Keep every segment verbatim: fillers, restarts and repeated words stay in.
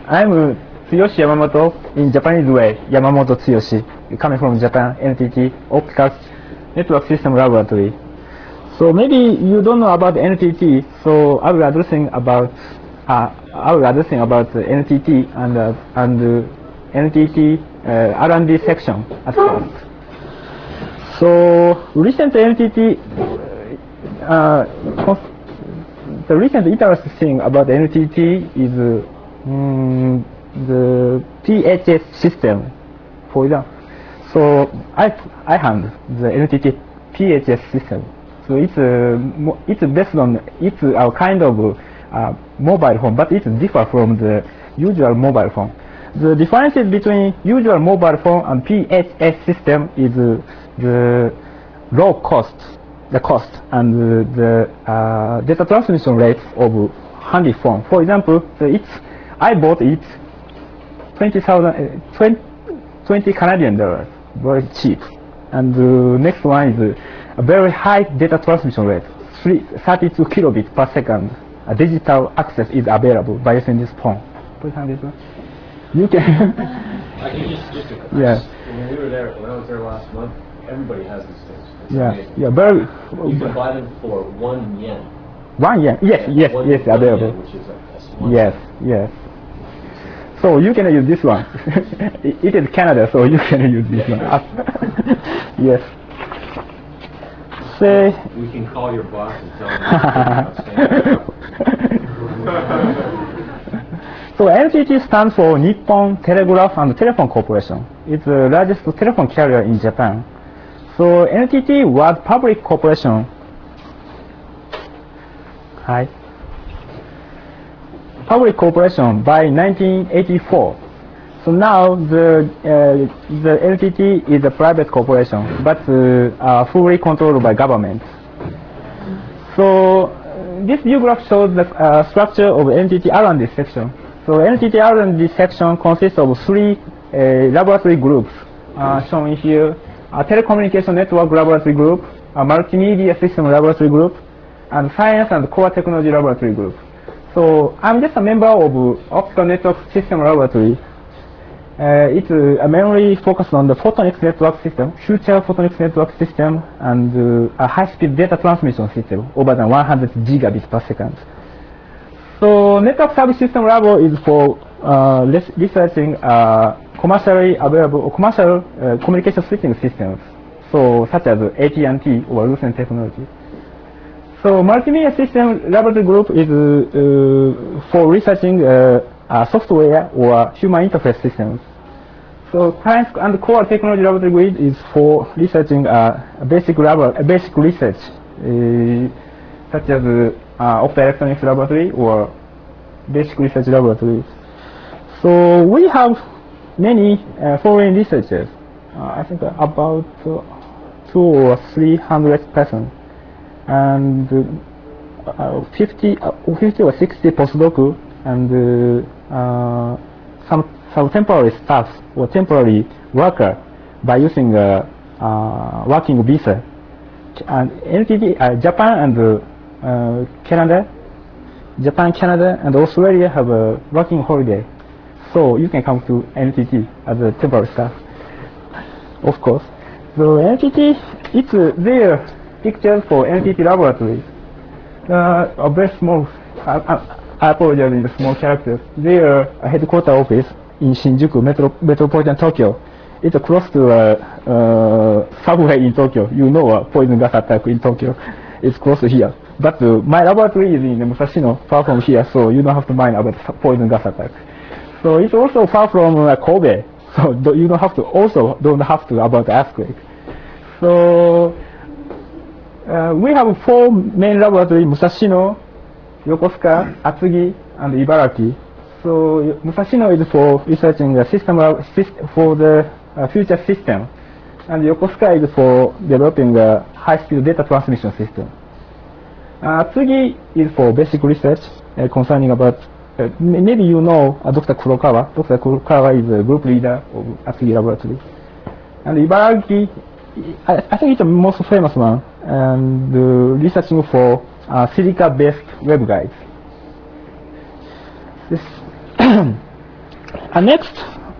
I'm uh, Tsuyoshi Yamamoto, in Japanese way, Yamamoto Tsuyoshi, coming from Japan, N T T Optical Network System Laboratory. So maybe you don't know about N T T, so I will addressing about uh, I will addressing about uh, N T T and uh, and uh, N T T uh, R and D section at first. So recent N T T, uh, the recent interesting thing about N T T is uh, mm, the P H S system, for example. So I I handle the N T T P H S system. So it's uh, it's based on it's a kind of uh, mobile phone, but it's different from the usual mobile phone. The differences between usual mobile phone and P H S system is uh, the low cost, the cost, and uh, the uh, data transmission rate of handy phone. For example, the, it's I bought it twenty thousand, uh, twenty, twenty Canadian dollars, very cheap. And the uh, next one is uh, a very high data transmission rate, thirty-two kilobits per second. A digital access is available by using this phone. You can. I can just, just a yeah. When we were there, when I was there last month, everybody has these things. It's yeah, amazing. yeah, very. You can buy them for one yen. One yen, yes, yes, one, yes, one available. Yen, which is a, a small yes, yes. So you can use this one. It is Canada, so you can use this one. Yes. Say. We can call your boss and tell him. So N T T stands for Nippon Telegraph and Telephone Corporation. It's the largest telephone carrier in Japan. So N T T was public corporation. Hi. Public corporation by nineteen eighty-four. So now the uh, the N T T is a private corporation, but uh, uh, fully controlled by government. So uh, this view graph shows the uh, structure of N T T R and D section. So N T T R and D section consists of three uh, laboratory groups uh, shown here: a telecommunication network laboratory group, a multimedia system laboratory group, and science and core technology laboratory group. So I'm just a member of Optical Network System Laboratory. Uh, it's uh, mainly focused on the photonics network system, future photonics network system, and uh, a high-speed data transmission system over than one hundred gigabits per second. So Network Service System Labo is for uh, researching uh, commercially available or commercial uh, communication switching systems, so such as A T and T or Lucent Technology. So Multimedia System Laboratory Group is uh, for researching uh, uh, software or human interface systems. So Science and Core Technology Laboratory Group is for researching uh, a basic lab, a basic research, uh, such as uh, uh, optoelectronics laboratory or basic research laboratories. So we have many uh, foreign researchers. Uh, I think about uh, two or three hundred persons. And uh, fifty, uh, fifty or sixty postdoc and uh, uh, some, some temporary staff or temporary worker by using a uh, uh, working visa. And N T T, uh, Japan and uh, Canada, Japan, Canada, and Australia have a working holiday, so you can come to N T T as a temporary staff, of course. So N T T, it's uh, there. Pictures for N T T laboratories. Uh, a very small, I, I, I apologize in the small characters. They are a headquarter office in Shinjuku, Metro, Metropolitan Tokyo. It's close to a uh, uh, subway in Tokyo. You know a poison gas attack in Tokyo. It's close to here. But uh, my laboratory is in Musashino, far from here, so you don't have to mind about poison gas attack. So it's also far from uh, Kobe, so you don't have to also don't have to about the earthquake. So. Uh, we have four main laboratories: Musashino, Yokosuka, Atsugi, and Ibaraki. So Musashino is for researching the system for the uh, future system, and Yokosuka is for developing the high-speed data transmission system. Uh, Atsugi is for basic research uh, concerning about uh, maybe you know uh, Doctor Kurokawa. Doctor Kurokawa is a group leader of Atsugi laboratory, and Ibaraki. I, I think it's the most famous one, and uh, researching for uh, silica-based waveguides. This Uh, next,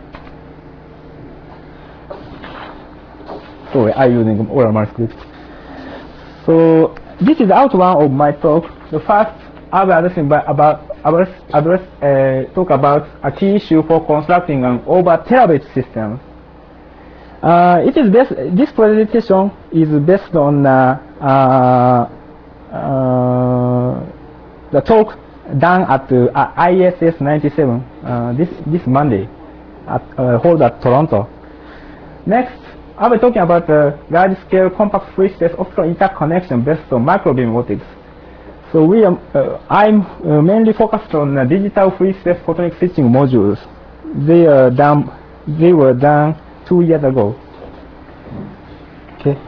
sorry, I'm using oral manuscript. So this is the outline of my talk. The first, I will addressing by, about address, address uh, talk about a key issue for constructing an over terabit system. Uh, it is based, this presentation is based on uh, uh, uh, the talk done at uh, I S S ninety-seven uh, this this Monday, at, uh, held at Toronto. Next, I'll be talking about the large-scale compact free-space optical interconnection based on microbeam optics. So we are, uh, I'm uh, mainly focused on uh, digital free-space photonic switching modules. They are done. They were done two years ago. Okay.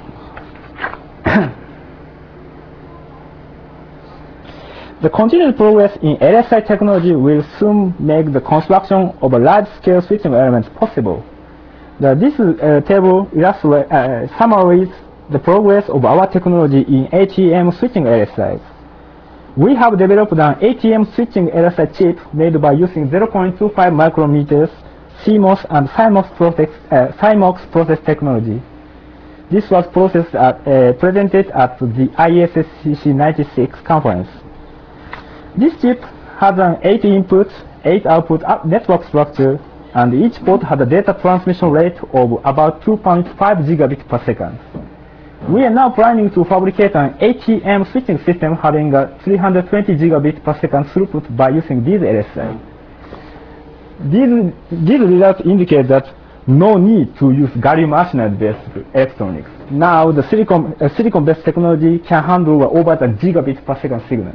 The continued progress in L S I technology will soon make the construction of a large-scale switching elements possible. The, this uh, table illustrates, uh, summarizes the progress of our technology in A T M switching L S Is. We have developed an A T M switching L S I chip made by using zero point two five micrometers C MOS and CMOS process, uh, CMOS process technology. This was processed at, uh, presented at the I S S C C ninety-six conference. This chip has an eight input, eight output network structure, and each port has a data transmission rate of about two point five gigabits per second. We are now planning to fabricate an A T M switching system having a three hundred twenty gigabits per second throughput by using these L S I. These, these results indicate that no need to use gallium arsenide-based electronics. Now the silicon, uh, silicon-based technology can handle over the gigabit per second signals.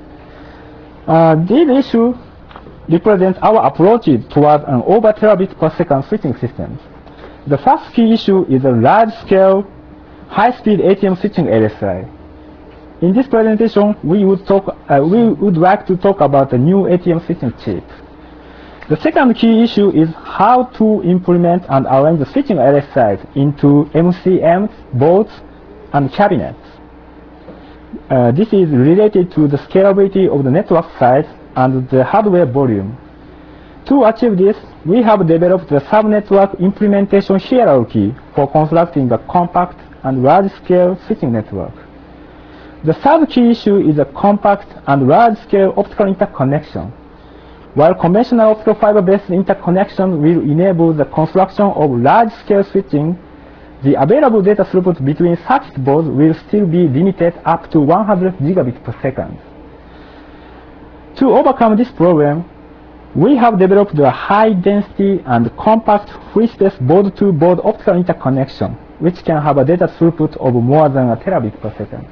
Uh, these issues represent our approach toward an over terabit per second switching system. The first key issue is a large-scale, high-speed A T M switching L S I. In this presentation, we would talk. Uh, we would like to talk about the new A T M switching chip. The second key issue is how to implement and arrange the switching L S Is into M C Ms, boards, and cabinets. Uh, this is related to the scalability of the network size and the hardware volume. To achieve this, we have developed the subnetwork implementation hierarchy for constructing a compact and large-scale switching network. The third key issue is a compact and large-scale optical interconnection. While conventional optical fiber-based interconnection will enable the construction of large-scale switching, the available data throughput between circuit boards will still be limited up to one hundred gigabits per second. To overcome this problem, we have developed a high-density and compact free-space board-to-board optical interconnection, which can have a data throughput of more than a terabit per second.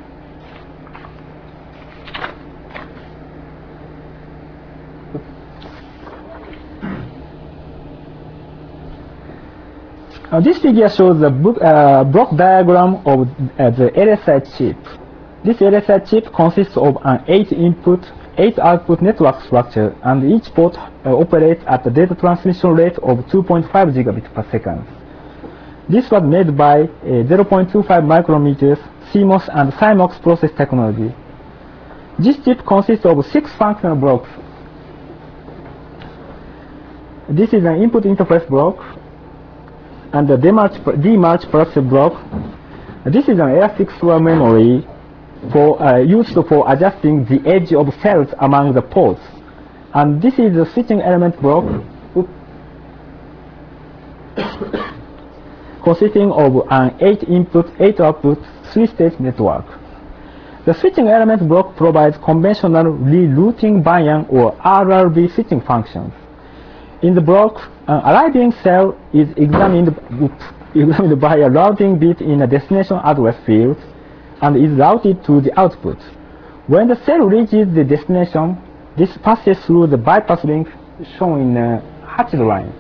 Uh, this figure shows the book, uh, block diagram of uh, the L S I chip. This L S I chip consists of an eight input, eight output network structure, and each port uh, operates at a data transmission rate of two point five gigabits per second. This was made by uh, zero point two five micrometers C MOS and CMOS process technology. This chip consists of six functional blocks. This is an input interface block and the demarch, demarch process block. This is an elastic store memory for, uh, used for adjusting the edge of cells among the ports. And this is the switching element block consisting of an eight input, eight output, three-stage network. The switching element block provides conventional rerouting binary or R R B switching functions. In the block, an arriving cell is examined, oops, examined by a routing bit in a destination address field and is routed to the output. When the cell reaches the destination, this passes through the bypass link shown in a hatched line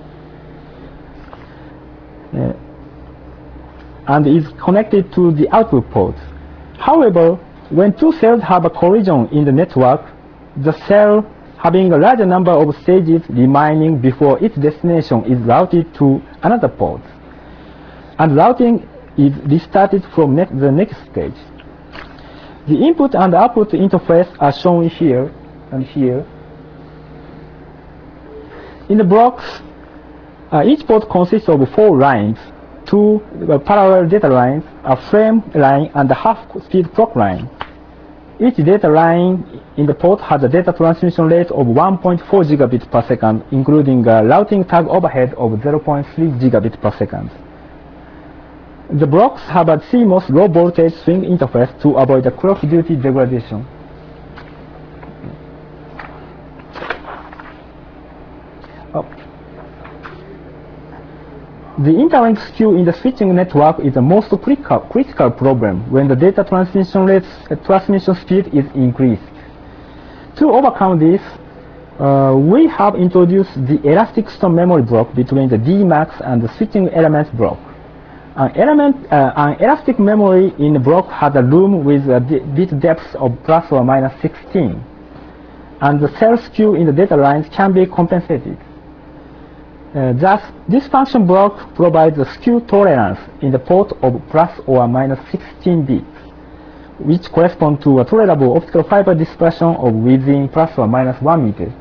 uh, and is connected to the output port. However, when two cells have a collision in the network, the cell having a larger number of stages remaining before its destination is routed to another port, and routing is restarted from ne the next stage. The input and output interface are shown here and here. In the blocks, Uh, each port consists of four lines, two uh, parallel data lines, a frame line, and a half-speed clock line. Each data line in the port has a data transmission rate of one point four gigabits per second, including a routing tag overhead of zero point three gigabits per second. The blocks have a C M O S low voltage swing interface to avoid the clock duty degradation. Oh. The interlink skew in the switching network is the most critical, critical problem when the data transmission rate, uh, transmission speed is increased. To overcome this, uh, we have introduced the elastic storm memory block between the D MAX and the switching element block. An, element, uh, an elastic memory in the block has a room with a bit depth of plus or minus sixteen, and the cell skew in the data lines can be compensated. Uh, thus, this function block provides a skew tolerance in the port of plus or minus sixteen bits, which correspond to a tolerable optical fiber dispersion of within plus or minus one meter.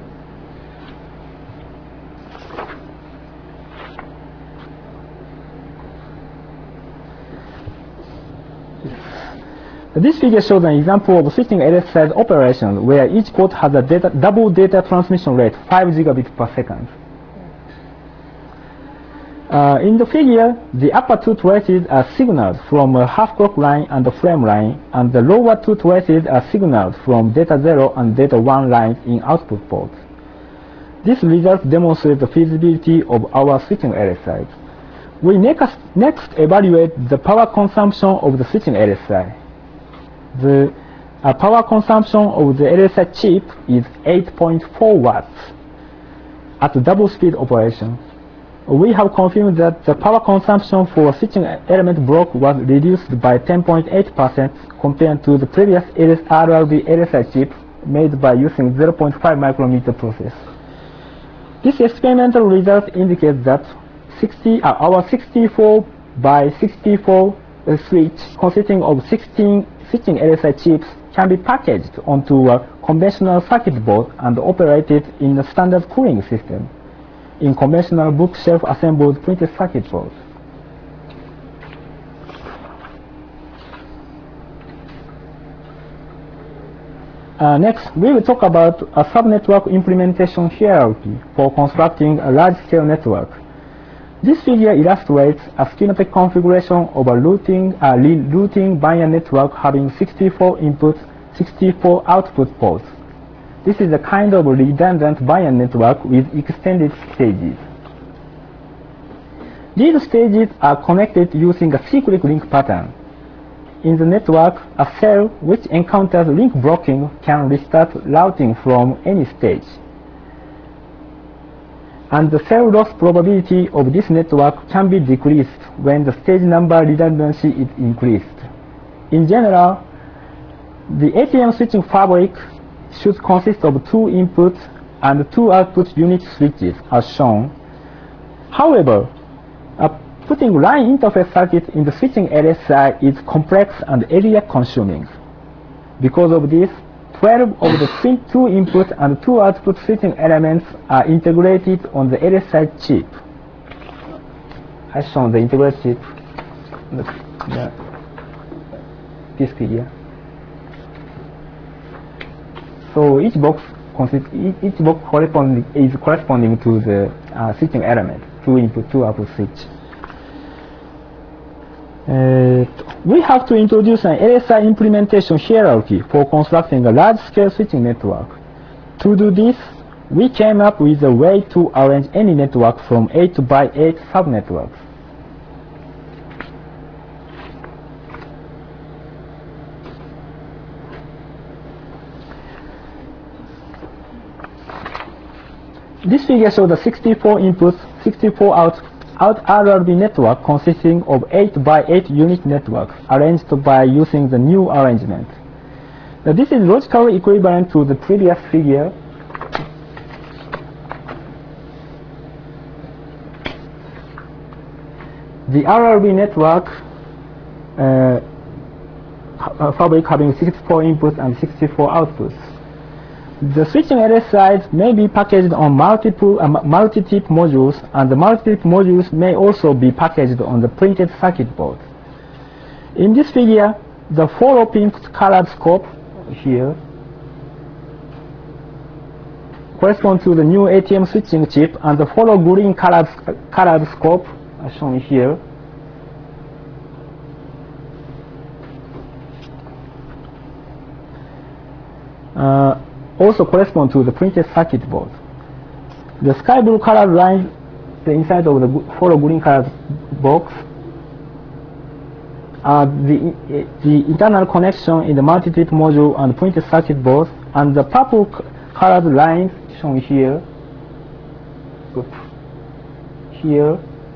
This figure shows an example of switching L S I operation where each port has a data, double data transmission rate, five gigabits per second. Uh, in the figure, the upper two traces are signaled from a half-clock line and the frame line, and the lower two traces are signaled from data zero and data one lines in output ports. This result demonstrates the feasibility of our switching L S Is. We next, next evaluate the power consumption of the switching L S I. The uh, power consumption of the L S I chip is eight point four watts at double speed operation. We have confirmed that the power consumption for switching element block was reduced by ten point eight percent compared to the previous R R B L S I chip made by using zero point five micrometer process. This experimental result indicates that sixty, uh, our sixty-four by sixty-four uh, switch consisting of sixteen switching L S I chips can be packaged onto a conventional circuit board and operated in a standard cooling system in conventional bookshelf assembled printed circuit boards. Uh, next, we will talk about a subnetwork implementation hierarchy for constructing a large-scale network. This figure illustrates a schematic configuration of a routing, uh, routing binary network having sixty-four input, sixty-four output ports. This is a kind of redundant binary network with extended stages. These stages are connected using a cyclic link pattern. In the network, a cell which encounters link blocking can restart routing from any stage. And the cell loss probability of this network can be decreased when the stage number redundancy is increased. In general, the A T M switching fabric should consist of two input and two output unit switches as shown. However, uh, putting line interface circuit in the switching L S I is complex and area consuming. Because of this, twelve of the two input and two output switching elements are integrated on the L S I chip. As shown the integrated chip, the, the, this figure. So each box consists, each box corresponding is corresponding to the uh, switching element, two input, two output switch. Uh, we have to introduce an L S I implementation hierarchy for constructing a large-scale switching network. To do this, we came up with a way to arrange any network from eight by eight subnetworks. This figure shows the sixty-four input, sixty-four out, out R R B network consisting of eight by eight unit networks arranged by using the new arrangement. Now, this is logically equivalent to the previous figure. The R R B network uh, fabric having sixty-four inputs and sixty-four outputs. The switching L S Is may be packaged on multiple uh, multi-tip modules, and the multi-tip modules may also be packaged on the printed circuit board. In this figure, the follow pink colored scope here corresponds to the new A T M switching chip, and the follow green colored, colored scope shown here uh, also correspond to the printed circuit board. The sky blue colored line, the inside of the follow green colored box, uh, the, the internal connection in the multi-tip module and printed circuit board, and the purple colored lines shown here, here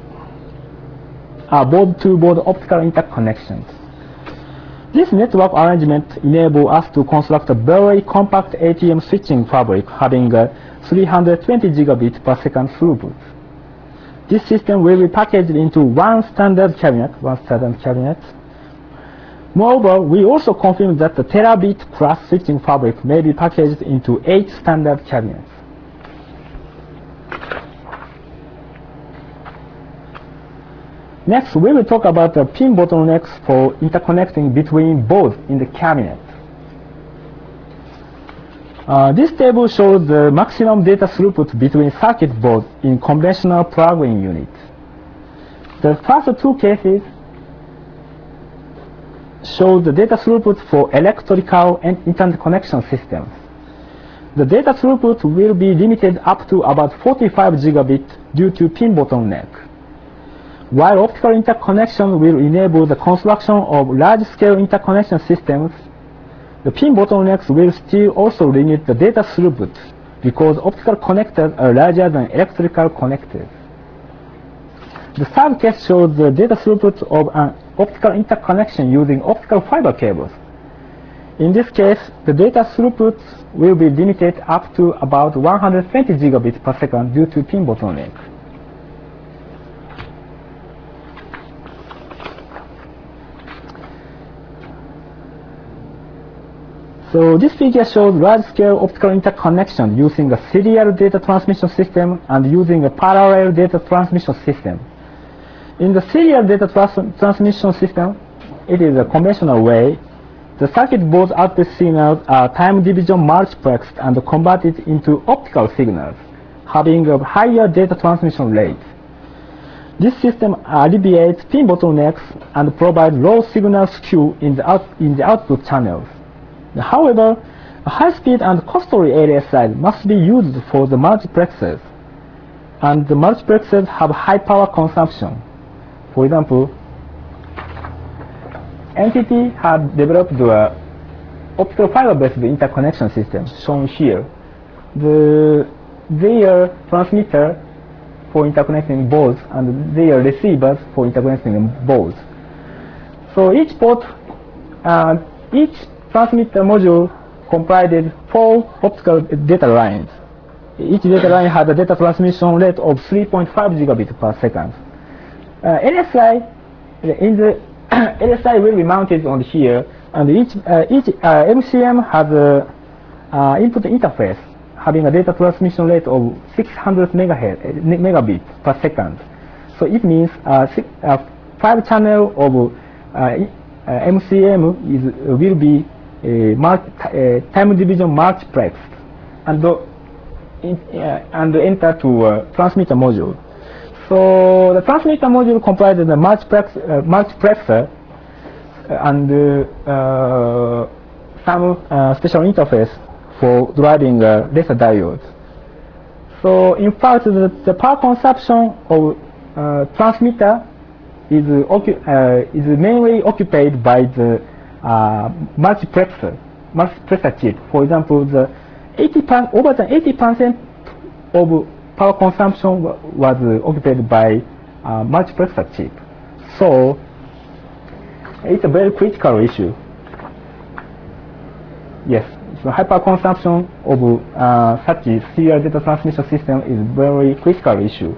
are board-to-board optical interconnections. This network arrangement enables us to construct a very compact A T M switching fabric having a three hundred twenty gigabit per second throughput. This system will be packaged into one standard cabinet, one standard cabinet. Moreover, we also confirm that the terabit class switching fabric may be packaged into eight standard cabinets. Next, we will talk about the pin bottlenecks for interconnecting between boards in the cabinet. Uh, this table shows the maximum data throughput between circuit boards in conventional plug-in unit. The first two cases show the data throughput for electrical and interconnection systems. The data throughput will be limited up to about forty-five gigabit due to pin bottleneck. While optical interconnection will enable the construction of large-scale interconnection systems, the pin bottlenecks will still also limit the data throughput because optical connectors are larger than electrical connectors. The third case shows the data throughput of an optical interconnection using optical fiber cables. In this case, the data throughput will be limited up to about one hundred twenty gigabits per second due to pin bottleneck. So this figure shows large-scale optical interconnection using a serial data transmission system and using a parallel data transmission system. In the serial data trans transmission system, it is a conventional way. The circuit board output signals are time division multiplexed and converted into optical signals, having a higher data transmission rate. This system alleviates pin bottlenecks and provides low signal skew in the, out in the output channels. However, high-speed and costly L S Is must be used for the multiplexers, and the multiplexers have high power consumption. For example, N T T had developed the optical fiber-based interconnection system shown here. The, their transmitter for interconnecting boards and their receivers for interconnecting boards. So each port, uh, each transmitter module comprised four optical data lines. Each data line had a data transmission rate of three point five gigabits per second. Uh, L S I, in the L S I will be mounted on here, and each, uh, each uh, M C M has a uh, input interface having a data transmission rate of six hundred megabits per second. So it means uh, six, uh, five channel of uh, uh, M C M is, uh, will be a multi, uh, time division multiplexed and, uh, in, uh, and enter to uh, transmitter module. So the transmitter module comprises the multiplex, uh, multiplexer and uh, uh, some uh, special interface for driving uh, laser diodes. So in fact, the, the power consumption of uh, transmitter is, uh, is mainly occupied by the uh, multiplexer, multiplexer chip. For example, the eighty per, over the eighty percent of power consumption was uh, occupied by uh, multiplexer chip. So it's a very critical issue. Yes, so high power consumption of uh, such a serial data transmission system is a very critical issue.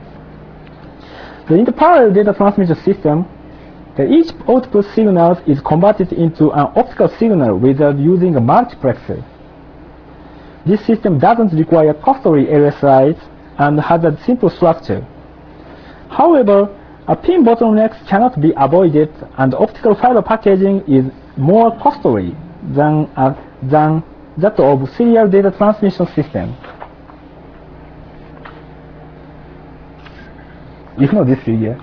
So in the parallel data transmission system, the each output signal is converted into an optical signal without using a multiplexer. This system doesn't require costly L S Is and has a simple structure. However, a pin bottlenecks cannot be avoided, and optical fiber packaging is more costly than, uh, than that of serial data transmission system. Ignore this figure.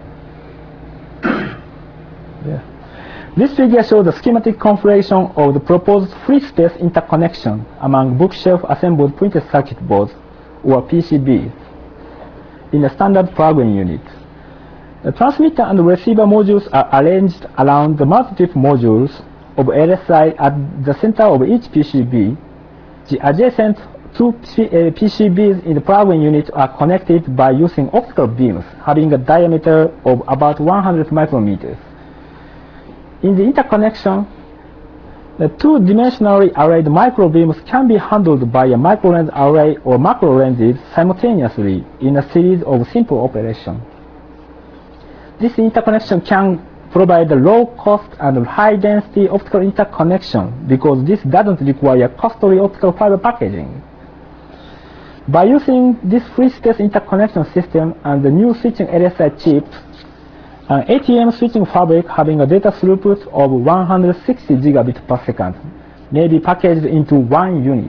Yeah. This figure shows the schematic configuration of the proposed free space interconnection among bookshelf assembled printed circuit boards, or P C Bs, in a standard plug-in unit. The transmitter and receiver modules are arranged around the multitude modules of L S I at the center of each P C B. The adjacent two P C Bs in the plug-in unit are connected by using optical beams having a diameter of about one hundred micrometers. In the interconnection, the two-dimensionally arrayed microbeams can be handled by a microlens array or macro lenses simultaneously in a series of simple operations. This interconnection can provide a low-cost and high-density optical interconnection because this doesn't require costly optical fiber packaging. By using this free space interconnection system and the new switching L S I chip, an A T M switching fabric having a data throughput of one hundred sixty gigabits per second may be packaged into one unit.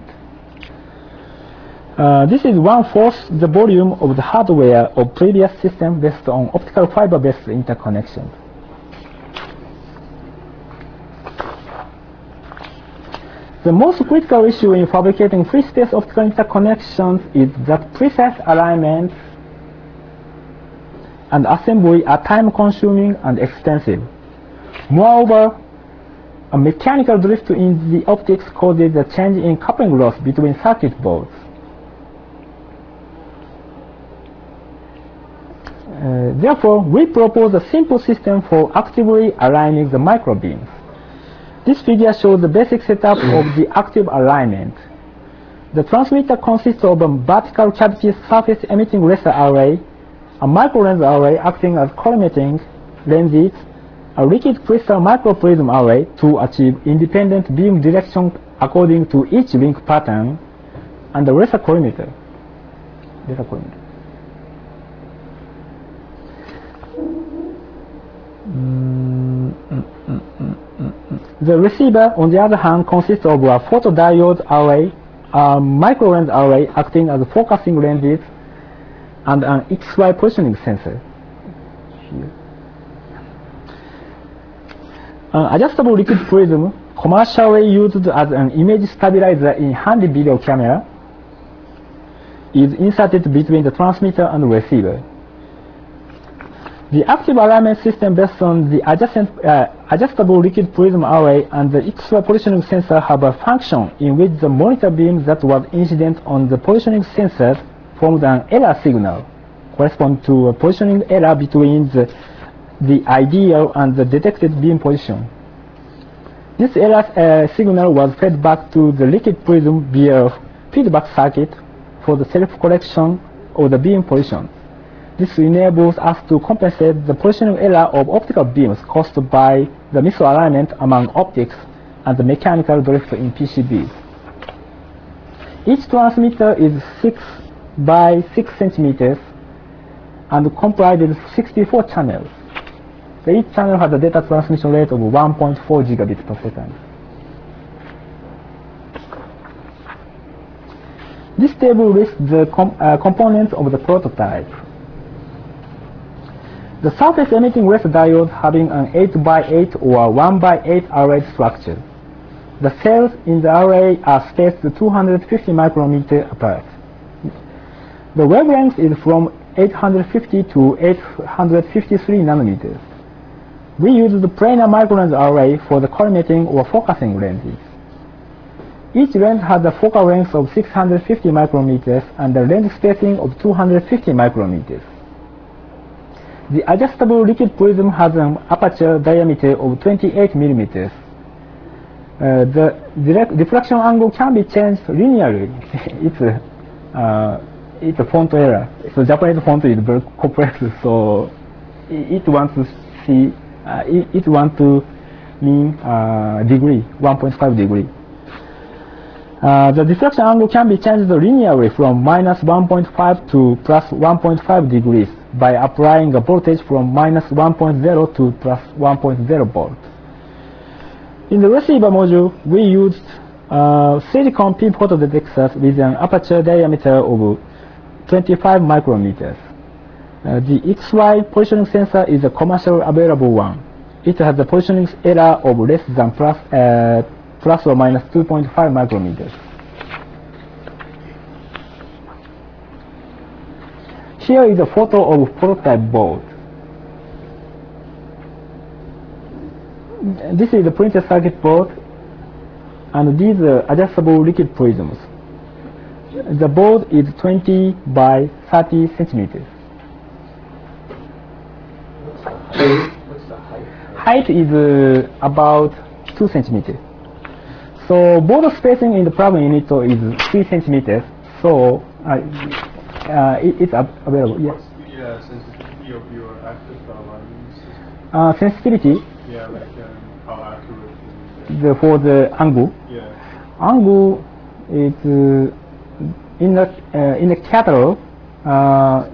Uh, this is one-fourth the volume of the hardware of previous system based on optical fiber-based interconnection. The most critical issue in fabricating free space optical interconnections is that precise alignment and assembly are time-consuming and expensive. Moreover, a mechanical drift in the optics causes a change in coupling loss between circuit boards. Uh, therefore, we propose a simple system for actively aligning the microbeams. This figure shows the basic setup of the active alignment. The transmitter consists of a vertical cavity surface emitting laser array, a microlens array acting as collimating lenses, a liquid crystal microprism array to achieve independent beam direction according to each link pattern, and a laser collimator. Laser collimator. Mm, mm, mm, mm, mm, mm. The receiver, on the other hand, consists of a photodiode array, a microlens array acting as focusing lenses, and an X Y positioning sensor. Here. An adjustable liquid prism, commercially used as an image stabilizer in handy video camera, is inserted between the transmitter and receiver. The active alignment system based on the adjacent, uh, adjustable liquid prism array and the X Y positioning sensor have a function in which the monitor beam that was incident on the positioning sensor formed an error signal, corresponding to a positioning error between the, the ideal and the detected beam position. This error uh, signal was fed back to the liquid prism via feedback circuit for the self-correction of the beam position. This enables us to compensate the positioning error of optical beams caused by the misalignment among optics and the mechanical drift in P C Bs. Each transmitter is six by six centimeters and comprises sixty-four channels. So each channel has a data transmission rate of one point four gigabits per second. This table lists the com uh, components of the prototype. The surface emitting laser diode having an eight by eight or one by eight array structure. The cells in the array are spaced two hundred fifty micrometers apart. The wavelength is from eight hundred fifty to eight hundred fifty-three nanometers. We use the planar microlens array for the collimating or focusing lenses. Each lens has a focal length of six hundred fifty micrometers and a lens spacing of two hundred fifty micrometers. The adjustable liquid prism has an aperture diameter of twenty-eight millimeters. Uh, the direct diffraction angle can be changed linearly. it's a uh, it's a font error. So Japanese font is very complex, so it, it wants to see uh, it, it wants to mean uh, degree one point five degree. Uh, the diffraction angle can be changed linearly from minus one point five to plus one point five degrees by applying a voltage from minus one point zero to plus one point zero volt. In the receiver module, we used uh, silicon pin photodetectors with an aperture diameter of twenty-five micrometers. Uh, the X Y positioning sensor is a commercially available one. It has a positioning error of less than plus, uh, plus or minus two point five micrometers. Here is a photo of prototype board. This is the printed circuit board, and these are adjustable liquid prisms. The board is twenty by thirty centimeters. What's the height? Height is uh, about two centimeters. So board spacing in the plug unit is three centimeters. So uh, uh, it, it's available. Yes. What's the uh, sensitivity of your active alignment system? Uh, sensitivity Yeah, like um, how accurate is it? the, for the angle. Yeah. Angle is uh, in the uh, in the catalog. Uh,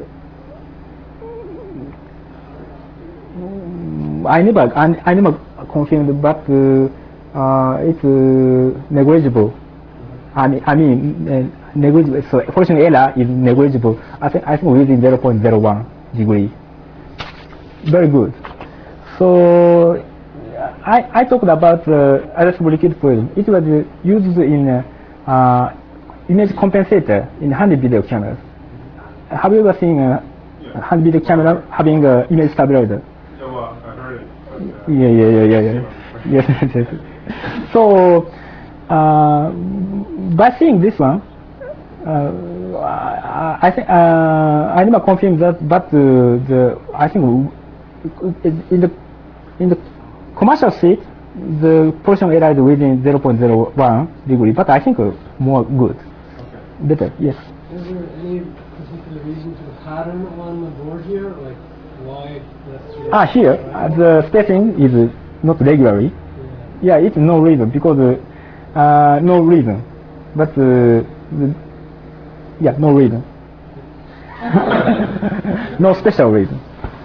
I never I, I never confirmed, but uh, uh, it's uh, negligible. I mean, I mean uh, negligible. So positioning error is negligible. I think I think within zero point zero one degree. Very good. So I I talked about the uh, adjustable liquid prism. It was uh, used in uh, uh, image compensator in hand video cameras. Have you ever seen a Yeah. hand video camera having an image stabilizer? Yeah, well, I heard it. But, uh, Yeah, yeah, yeah, yeah, yeah. Yes, yes, yes. So, uh, by seeing this one, uh, I, I think uh, I never confirmed that, but uh, the I think in the in the commercial sheet, the position error is within zero point zero one degree, but I think uh, more good, okay. better. Yes. Is there any particular reason to the pattern on the board here? Like why that's your Ah, here uh, the spacing is uh, not regularly. Yeah, it's no reason because uh, uh, no reason, but uh, the, yeah, no reason. No special reason.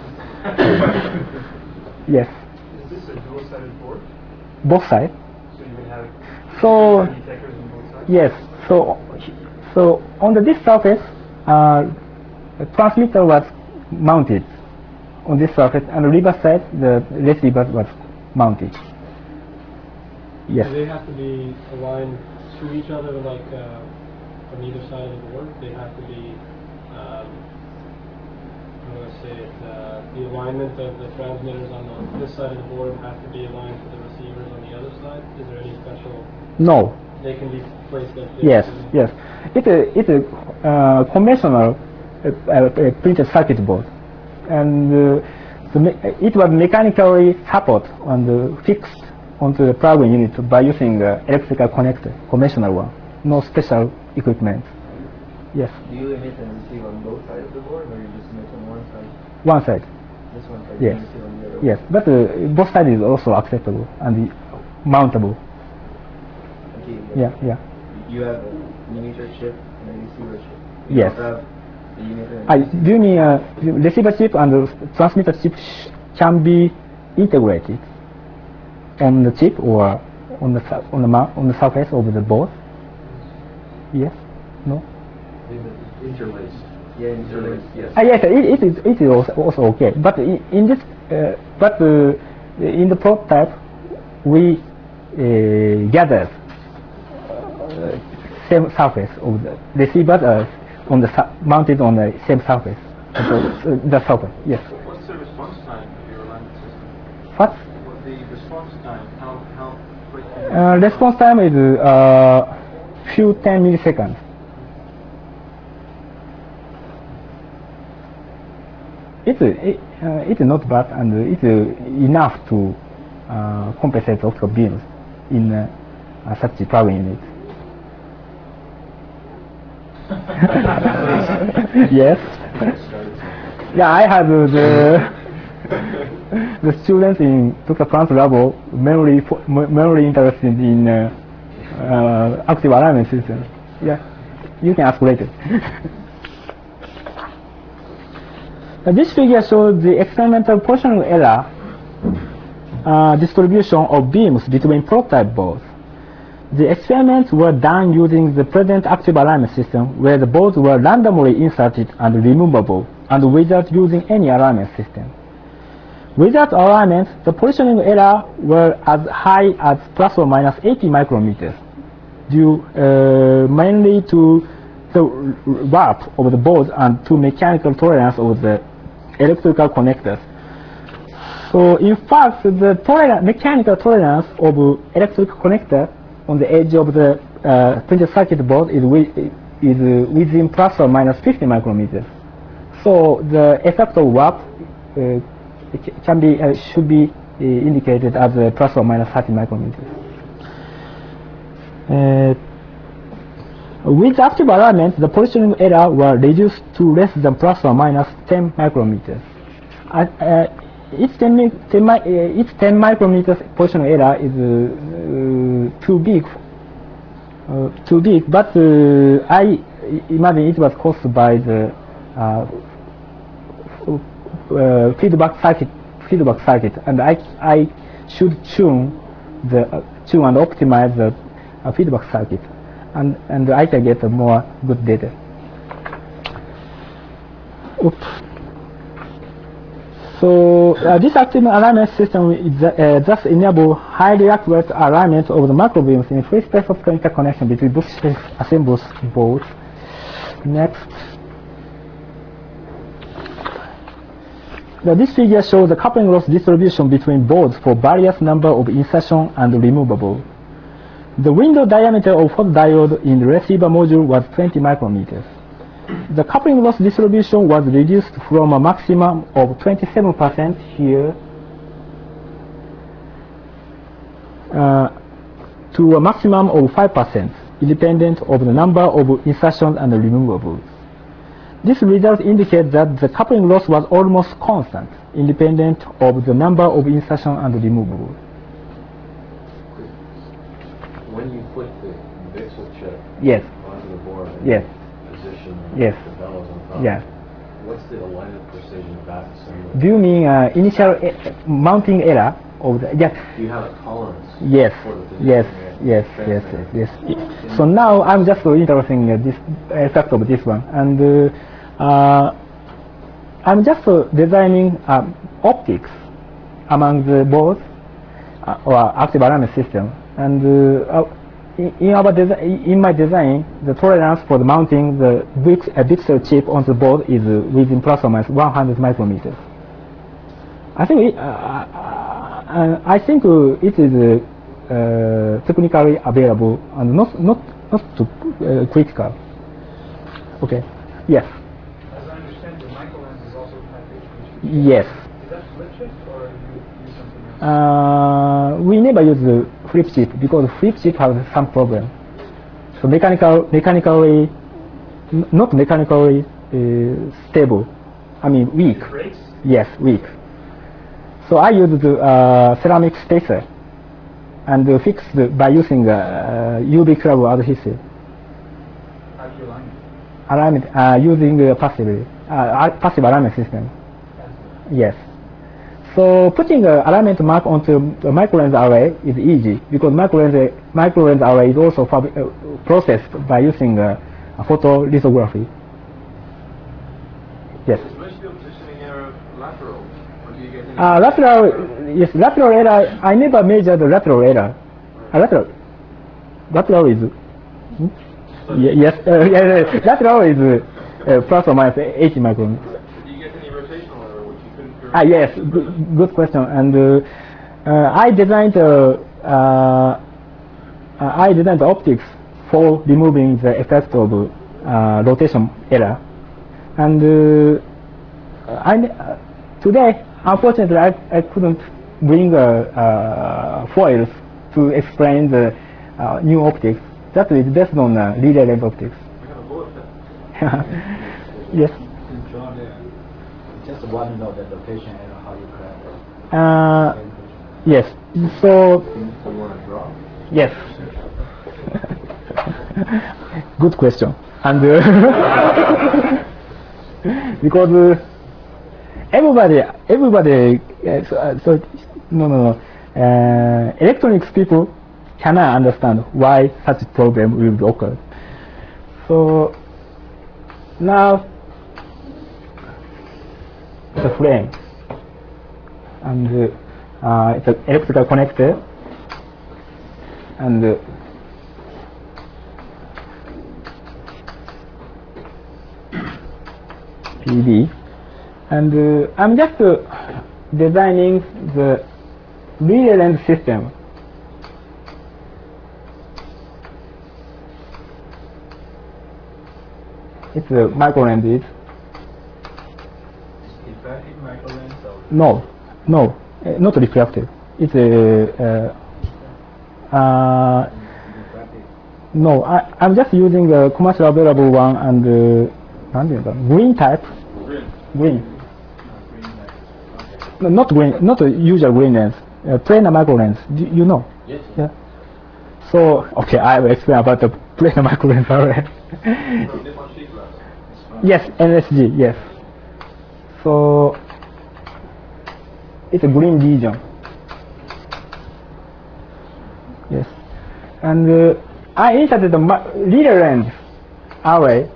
Yes, Is this a dual-sided board? both sides. So you can have So detectors on both sides? yes, so so on the this surface, uh, a transmitter was mounted on this surface, and the reverse side, the receiver was mounted. Yes. Do they have to be aligned to each other, like uh, on either side of the board? They have to be, um, how do I say it, uh, the alignment of the transmitters on the, this side of the board have to be aligned to the receivers on the other side? Is there any special, No. they can be placed like this? Yes, yes. It's a, it's a uh, conventional uh, uh, printed circuit board, and uh, the me it was mechanically support and uh, fixed onto the plug unit by using uh, electrical connector, conventional one. No special equipment. Yes, Do you emit and receive on both sides of the board, or you just emit on one side? one side. This one side, Yes. you receive on the other Yes, but uh, both sides is also acceptable and mountable. one? Okay, but Yeah, yeah. You have a emitter chip and a receiver chip. You Yes. don't have the emitter and I, do you mean uh, the receiver chip and the transmitter chip sh can be integrated on the chip or on the su- on the mou- on the surface of the board? Yes. No. Interlaced. yeah, Interlaced, yes. Ah, yes, it, it is it is also, also okay. But in, in this, uh, but uh, in the prototype, we uh, gathered uh, same surface of the receivers uh, on the su- mounted on the same surface. So, uh, the surface, yes. What's the response time of your alignment system? What? What the response time? How how quick? Uh, response time is uh, few ten milliseconds. It's it, uh, it's not bad, and it's uh, enough to uh, compensate optical beams in uh, uh, such a plug unit. Yes. Yeah, I had uh, the the students in Doctor Franz Labo mainly fo- ma- mainly interested in uh, uh, active alignment system. Yeah, you can ask later. Uh, this figure shows the experimental positional error uh, distribution of beams between prototype boards. The experiments were done using the present active alignment system, where the boards were randomly inserted and removable, and without using any alignment system. Without alignment, the positioning error were as high as plus or minus eighty micrometers, due uh, mainly to the warp of the board and to mechanical tolerance of the electrical connectors. So in fact, the tolerance, mechanical tolerance of electric connector on the edge of the uh, printed circuit board is, wi is uh, within plus or minus fifty micrometers. So the effect of warp uh, it can be uh, should be uh, indicated as uh, plus or minus thirty micrometers. Uh, with active alignment, the positioning error were reduced to less than plus or minus ten micrometers. Uh, uh, its ten, ten, uh, its ten micrometers positioning error is uh, uh, too big, uh, too big. But uh, I imagine it was caused by the uh, uh, feedback circuit, feedback circuit, and I I should tune the uh, tune and optimize the uh, feedback circuit, and and I can get a more good data. Oops. So uh, this active alignment system is, uh, thus enable highly accurate alignment of the macro beams in free space optical interconnection between both assembled boards. Next. Now this figure shows the coupling loss distribution between boards for various number of insertion and removable. The window diameter of photodiode in the receiver module was twenty micrometers. The coupling loss distribution was reduced from a maximum of twenty-seven percent here uh, to a maximum of five percent, independent of the number of insertions and removables. This result indicates that the coupling loss was almost constant, independent of the number of insertions and removables. When you put the VCSEL chip Yes. onto the board and Yes. position Yes. the bellows on top, Yeah. what's the alignment precision of that assembly? Do you mean uh, initial uh, mounting error of the? Yeah. Do you have a tolerance? Yes. For the position Yes. of Yes. the Yes. transmitter? Yes. Yes. So now I'm just interested in uh, this effect of this one, and uh, uh, I'm just uh, designing um, optics among the boards uh, or active alignment system, and uh, uh, in, in our design, in my design, the tolerance for the mounting the VCSEL chip on the board is uh, within plus or minus one hundred micrometers. I think it, uh, uh, I think uh, it is uh, uh, technically available and not not not too uh, critical. Okay. Yes. As I understand, the micro lens is also high pitch. Yes. Is that flip chip or you use something else? Uh, we never use the flip chip because flip chip has some problem. So mechanical, mechanically, n not mechanically uh, stable. I mean weak. It breaks? Yes, weak. So I use the uh, ceramic spacer and uh, fix the, by using uh, U V curve adhesive. How do you align it? Alignment uh, using uh, passive, uh, passive alignment system. Yes. So putting a alignment mark onto a microlens array is easy because microlens microlens array is also uh, processed by using uh, a photolithography. Yes. Where's the positioning error lateral? Or do you get any? Uh, lateral, yes, lateral error. I never measured the lateral error. Uh, lateral, lateral is. Hmm? Ye yes, uh, yeah, lateral is uh, uh, plus or minus eighty microns. Do you get any rotational error, which you couldn't prove? Ah, yes, good, good question. And uh, uh, I designed uh, uh, I designed the optics for removing the effect of uh, rotation error. And uh, I uh, today, unfortunately, I, I couldn't bring uh, uh, foils to explain the uh, new optics. That is based on uh, relay length optics. We have a bullet pen. Yes. Draw there. Just want to know the location and how you correct it. Uh, yes. So You want to draw? yes. Good question. And uh, because uh, everybody, everybody, uh, so, uh, so no, no, no. Uh, electronics people cannot understand why such a problem will occur. So now the frame and uh, uh, it's an electrical connector and uh, P D, and uh, I'm just uh, designing the relay lens system. It's a micro lenses. Refractive microlens or No, no, uh, not refractive. It's a uh, uh, refractive? no. I, I'm just using a commercial available one and uh, green type. Green. Green. Not green lens. Okay. No, not green, not a usual green lens. Uh, planar micro lens. Do you know? Yes. Yeah. So okay, I will explain about the planar micro lens already. From Nippon sheet glass. Yes, N S G. Yes. So it's a green region. Yes, and uh, I inserted the relay lens array.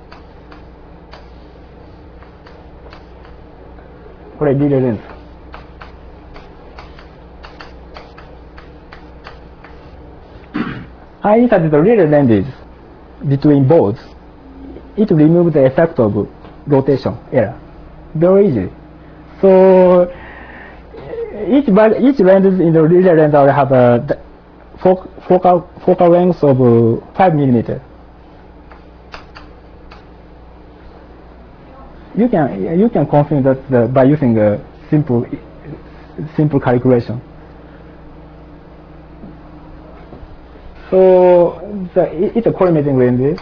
For a relay lens. I inserted the relay lenses between boards. It removes the effect of rotation error very easily. So each each lens in the relay lens will have a focal focal length of uh, five millimeter. You can you can confirm that the, by using a simple simple calculation. So the, it's a collimating lenses.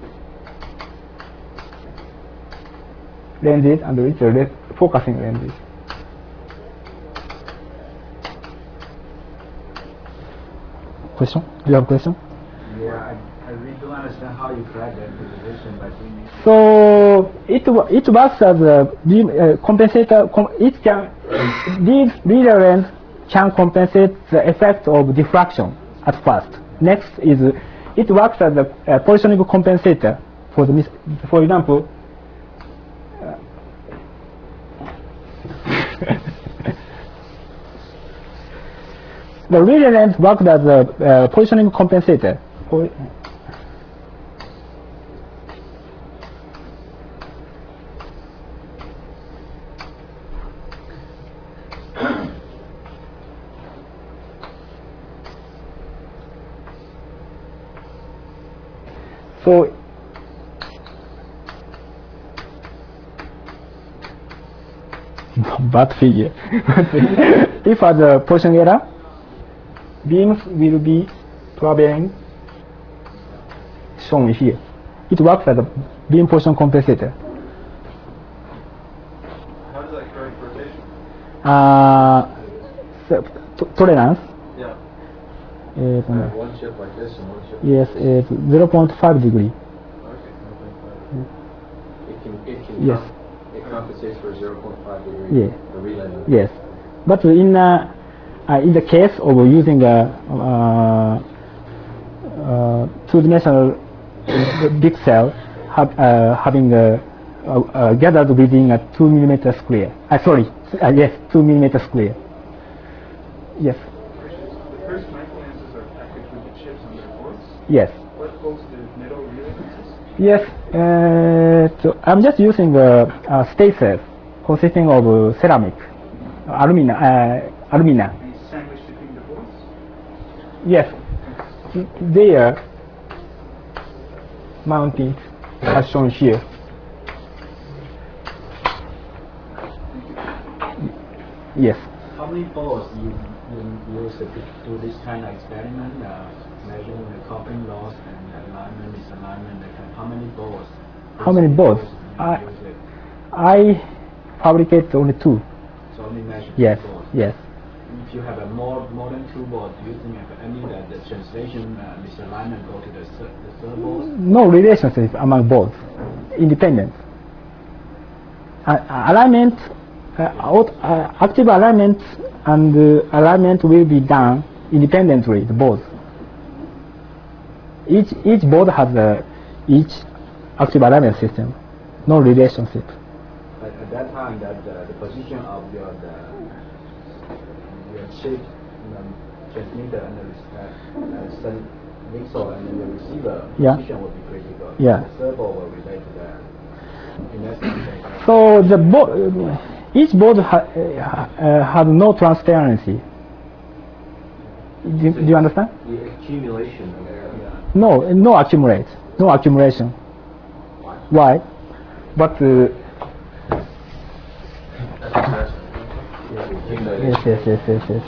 lenses and it's a focusing lenses. Question? Do you have a question? Yeah, I, I really don't understand how you crack that position by doing it. So it wo- it works as a beam, uh, compensator. Com it can these relay lens can compensate the effect of diffraction at first. Next is uh, it works as a, a positioning compensator for the mis for example. The relay lens works as a uh, positioning compensator. Po- So bad figure. If as a position error, beams will be traveling shown here. It works as a beam position compensator. How does that correct rotation? Uh, so, t- tolerance. Yeah. えーとね One chip like this and one chip. yes, it's zero point five degree. Okay. It can it can Yes. comp- it compensates for zero point five degree. Yeah. The relay. line. Yes, but in uh, uh, in the case of using a uh, uh, two-dimensional big cell, have, uh, having a, uh, uh, gathered within a two millimeter square. Uh, sorry, uh, yes, two millimeter square. Yes, The first microlenses are packaged with the chips on their boards. yes, What goes to the middle relay lenses? yes. Uh, so I'm just using a, a stasis consisting of uh, ceramic, alumina, uh, alumina. These sandwiched between the boards? Yes, they are mounted as shown here. Yes, How many balls you, you use to do this kind of experiment, uh, measuring the coupling loss and alignment, misalignment, that kind? How many balls? How many balls? You I- use it? I fabricate only two. So only measure Yes, two balls. yes. if you have a more more than two boards, do you think if any that the translation uh, misalignment go to the, thir- the third board? No relationship among boards, independent. Uh, alignment, uh, out, uh, active alignment and uh, alignment will be done independently, the boards. Each, each board has a, each active alignment system, no relationship. But at that time, that uh, the position of your the, your chip, you know, transmitter and the uh, uh, send pixel and then the receiver Yeah. position will be critical. Yeah. The servo will relate to that. In that sense, So the board, each board ha, uh, has no transparency. Do, do you understand? The accumulation of error. No, no accumulate, no accumulation. Why? But uh, yes, yes, yes, yes, yes.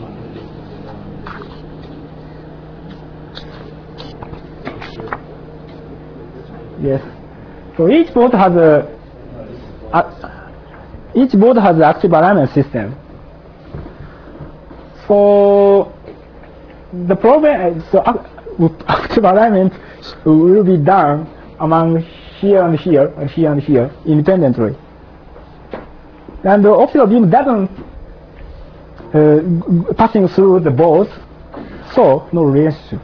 Yes. So each board has a, a each board has an active alignment system. So the problem, so ac- active alignment will be done among here and here and here and here independently. And the optical beam doesn't uh, g- passing through the boards, so no relationship.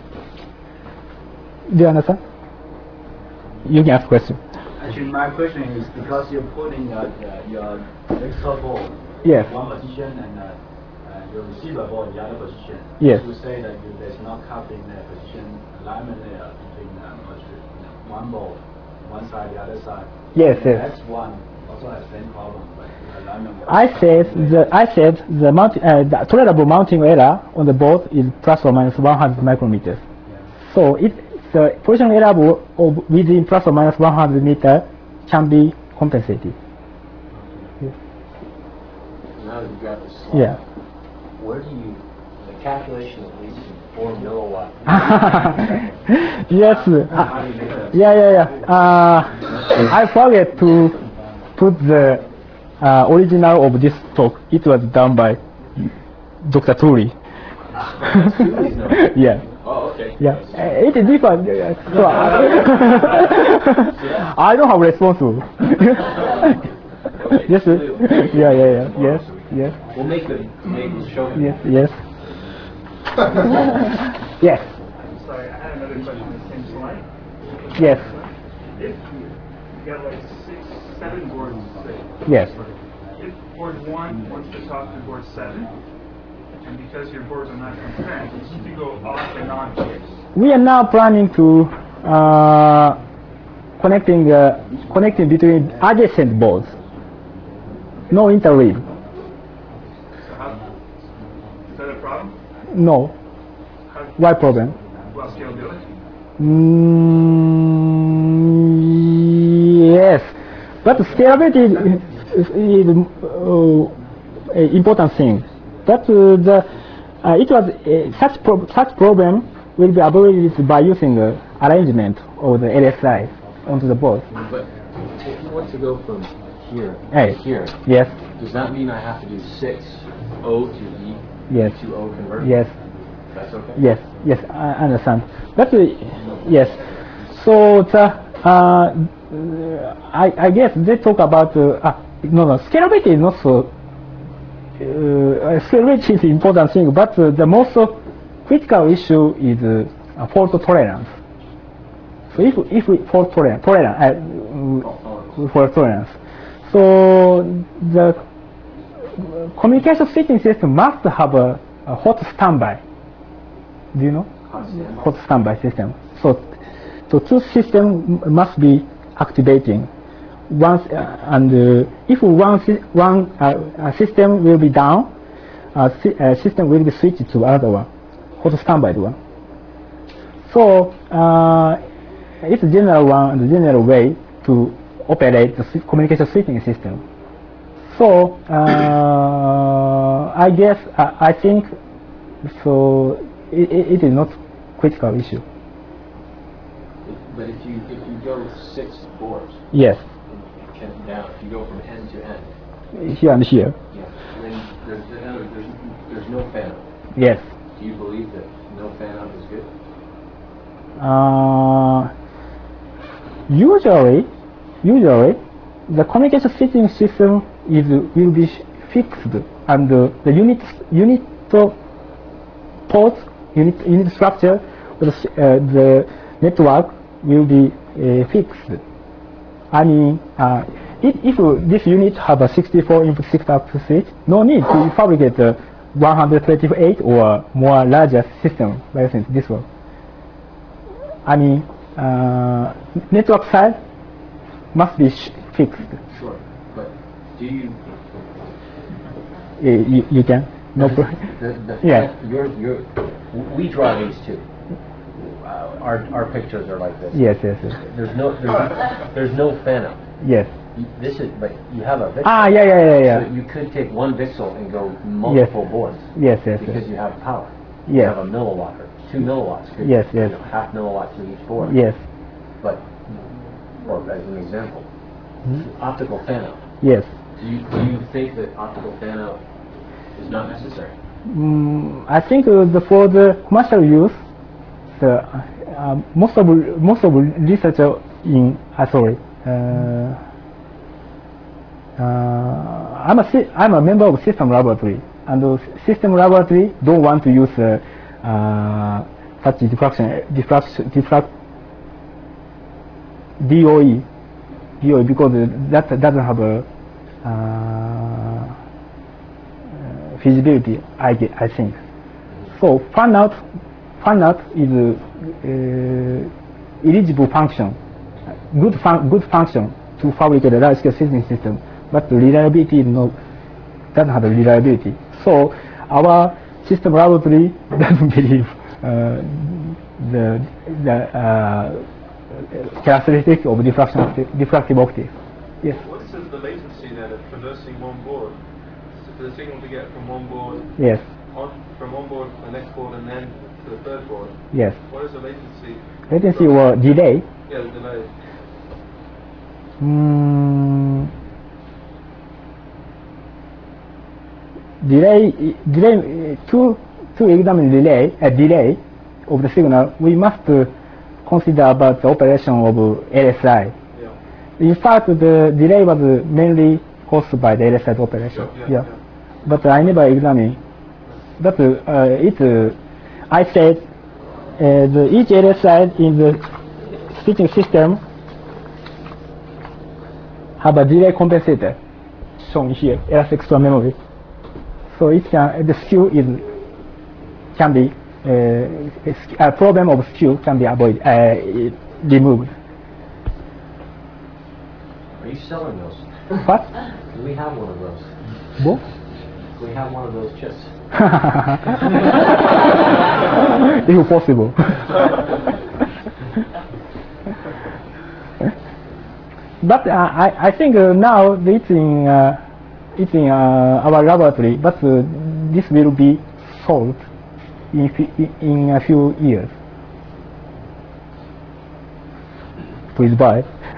Do you understand? You can ask question. actually, my question is because you're putting uh, the, your pixel board Yes. one position and uh, uh, your receiver board the other position. Yes. You say that you, there's no coupling the position alignment there between uh, much- you know, one board, one side, the other side. Yes, The yes. next one also has same problem, but the alignment. was- I said the I said the, mount, uh, the tolerable mounting error on the board is plus or minus one hundred micrometers. So it the position error of, of within plus or minus one hundred meter can be compensated. Now that you got this slide, Yeah. where do you, the calculation of least four milliwatt? Yes. Uh, yeah, yeah, yeah. Uh, I forget to put the uh, original of this talk. It was done by Doctor Turi. Yeah. Oh, okay. Yeah, uh, it is different. uh, So I, I don't have responsible. Yes, uh, yeah, yeah, yeah, yes, yes, We'll make the, make the show. yes, yes. Yes, Sorry, I had another question on the same slide. yes, If you got like six, seven boards, say, yes. if board one wants to talk to board seven, and because your boards are not transparent, you need to go off and on chips. We are now planning to uh, connecting uh, connecting between adjacent boards. No interleave. So how, is that a problem? No. How, Why problem? well, scalability? Mm, yes, but scalability is, is uh, an important thing. But uh, the uh, it was uh, such pro such problem will be avoided by using uh, arrangement of the L S I onto the board. But if you want to go from here Hey. to here, Yes, does that mean I have to do six O to E yes, to O converter? yes, That's okay? yes, yes. I understand. But uh, yes, so the uh, I I guess they talk about uh, ah, no no scalability is not so. Uh, scalability is an important thing, but uh, the most uh, critical issue is uh, fault tolerance. So if if we fault tolerance, tolerance, uh, fault tolerance, so the communication switching system must have a, a hot standby. Do you know? Hot standby system. So, so two systems must be activating. Once uh, and uh, if one sy one uh, uh, system will be down, uh, sy uh, system will be switched to another one, hot standby one. So uh, it's a general one and a general way to operate the communication switching system. So uh, I guess uh, I think so. It, it is not critical issue. But if you if you go six boards Yes. and can down, if you go from end to end, here and here. Yeah. And then there's, there's, there's no fan out. Yes. Do you believe that no fan out is good? Uh, usually, usually, the communication switching system is will be fixed, and uh, the unit unit port unit unit structure of the, uh, the network will be uh, fixed. I mean, uh, if, if this unit have a sixty-four input six output switch, no need to fabricate a one hundred twenty-eight or more larger system like this one. I mean, uh, network side must be sh fixed. Sure, but do you? Uh, you, you can. No problem. The, the Yeah. You're, you're, we draw these too. Uh, our, our pictures are like this. Yes, yes, yes. There's no, there's, there's no fan out. Yes. You- This is, but you have a VCSEL. Ah, yeah, yeah, yeah, yeah. So you could take one VCSEL and go multiple boards Yes, yes, because yes. you have power. You Yes. have a milliwatt or two millowatts. Could, Yes, you yes. know, half milliwatt to each board. Yes, But, or as an example, optical fan out. yes. Do you, do you think that optical fan out is not necessary? Mm, I think uh, the, for the commercial use, the uh, most of most of researcher in uh, sorry, uh, uh, I'm a sy- I'm a member of system laboratory, and the system laboratory don't want to use uh, uh, such diffraction diffraction diffract D O E D O E because that doesn't have a uh, feasibility, I, ge- I think. So fan out, fan out is uh, eligible function, good fun, good function to fabricate a large-scale switching system, but the reliability is not, doesn't have a reliability. So our system laboratory doesn't believe uh, the the uh, characteristic of diffraction diffractive optics. Yes. What's the, the latency then of traversing one board? So for the signal to get from one board Yes. on from one board to the next board and then to the third board. Yes. What is the latency? Latency or delay. Yeah, the delay. Mm, delay, delay uh, to to examine delay, a delay of the signal, we must uh, consider about the operation of L S I. Yeah. In fact, the delay was uh, mainly caused by the L S I operation. Yeah, yeah, yeah. But I never examined. But uh, uh, it, uh, I said uh, the each L S I in the switching system have a delay compensator shown here, L S extra memory. So it can, the skew is can be uh, a problem of skew can be avoided, uh, removed. Are you selling those? What? Do we have one of those? What? Do we have one of those chips? If possible. But uh, I, I think uh, now it's in uh, it's in uh, our laboratory, but uh, this will be solved in fe- in a few years. Please buy.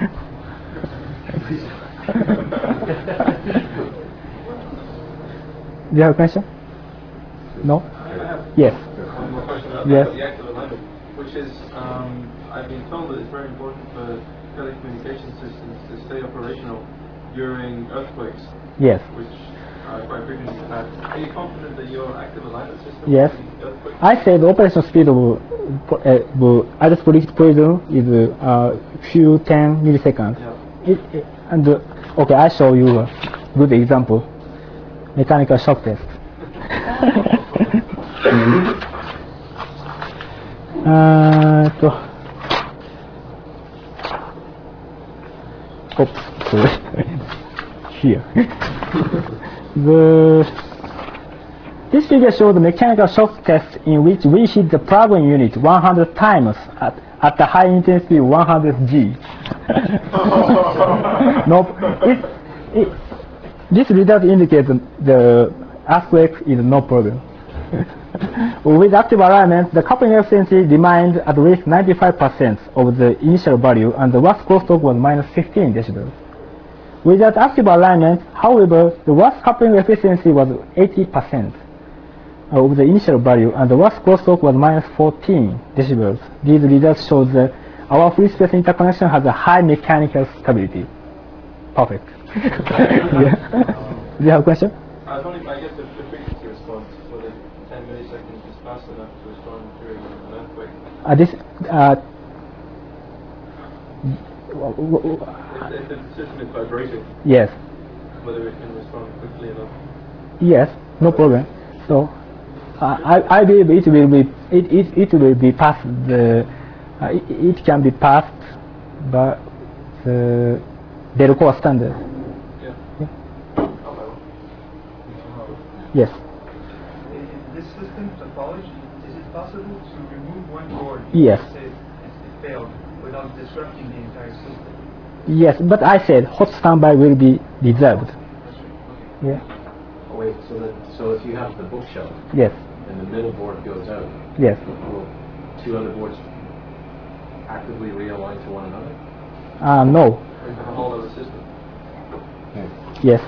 Do you have a question? No? Yes. One more question about Yes. the active alignment, which is, um, I've been told that it's very important for telecommunication systems to stay operational during earthquakes, Yes. which are quite frequently had. Are you confident that your active alignment system Yes. will be earthquake? I said the operation speed of uh, Iris poison is a uh, few ten milliseconds. Yeah. It, it, and uh, okay, I show you a good example. Mechanical shock test. uh, to, oops, sorry. Here. the This figure shows the mechanical shock test in which we hit the plug-in unit one hundred times at, at the high intensity one hundred G. Nope. It, it, this result indicates the earthquake is no problem. With active alignment, the coupling efficiency remained at least ninety-five percent of the initial value, and the worst crosstalk was minus fifteen decibels. Without active alignment, however, the worst coupling efficiency was eighty percent of the initial value, and the worst crosstalk was minus fourteen decibels. These results show that our free space interconnection has a high mechanical stability. Perfect. Yeah. Do you have a question? I was wondering, I guess the, the frequency response for the ten milliseconds is fast enough to respond during an earthquake. Uh, this, uh, If, if the system is vibrating, yes, whether it can respond quickly enough. yes, no problem. So, uh, I, I believe it will be, it, it, it will be past the, uh, it, it can be passed by the Delco standard. Yeah. Yeah. Oh, Yes. In this system topology, is it possible to remove one board? Yes. Say it, it failed without disrupting the entire system? Yes, but I said hot standby will be reserved. Yeah. Oh, wait, so that, so if you have the bookshelf Yes. and the middle board goes out, Yes. will two other boards actively realign to one another? Uh, no. Or you have a whole other system. Yes.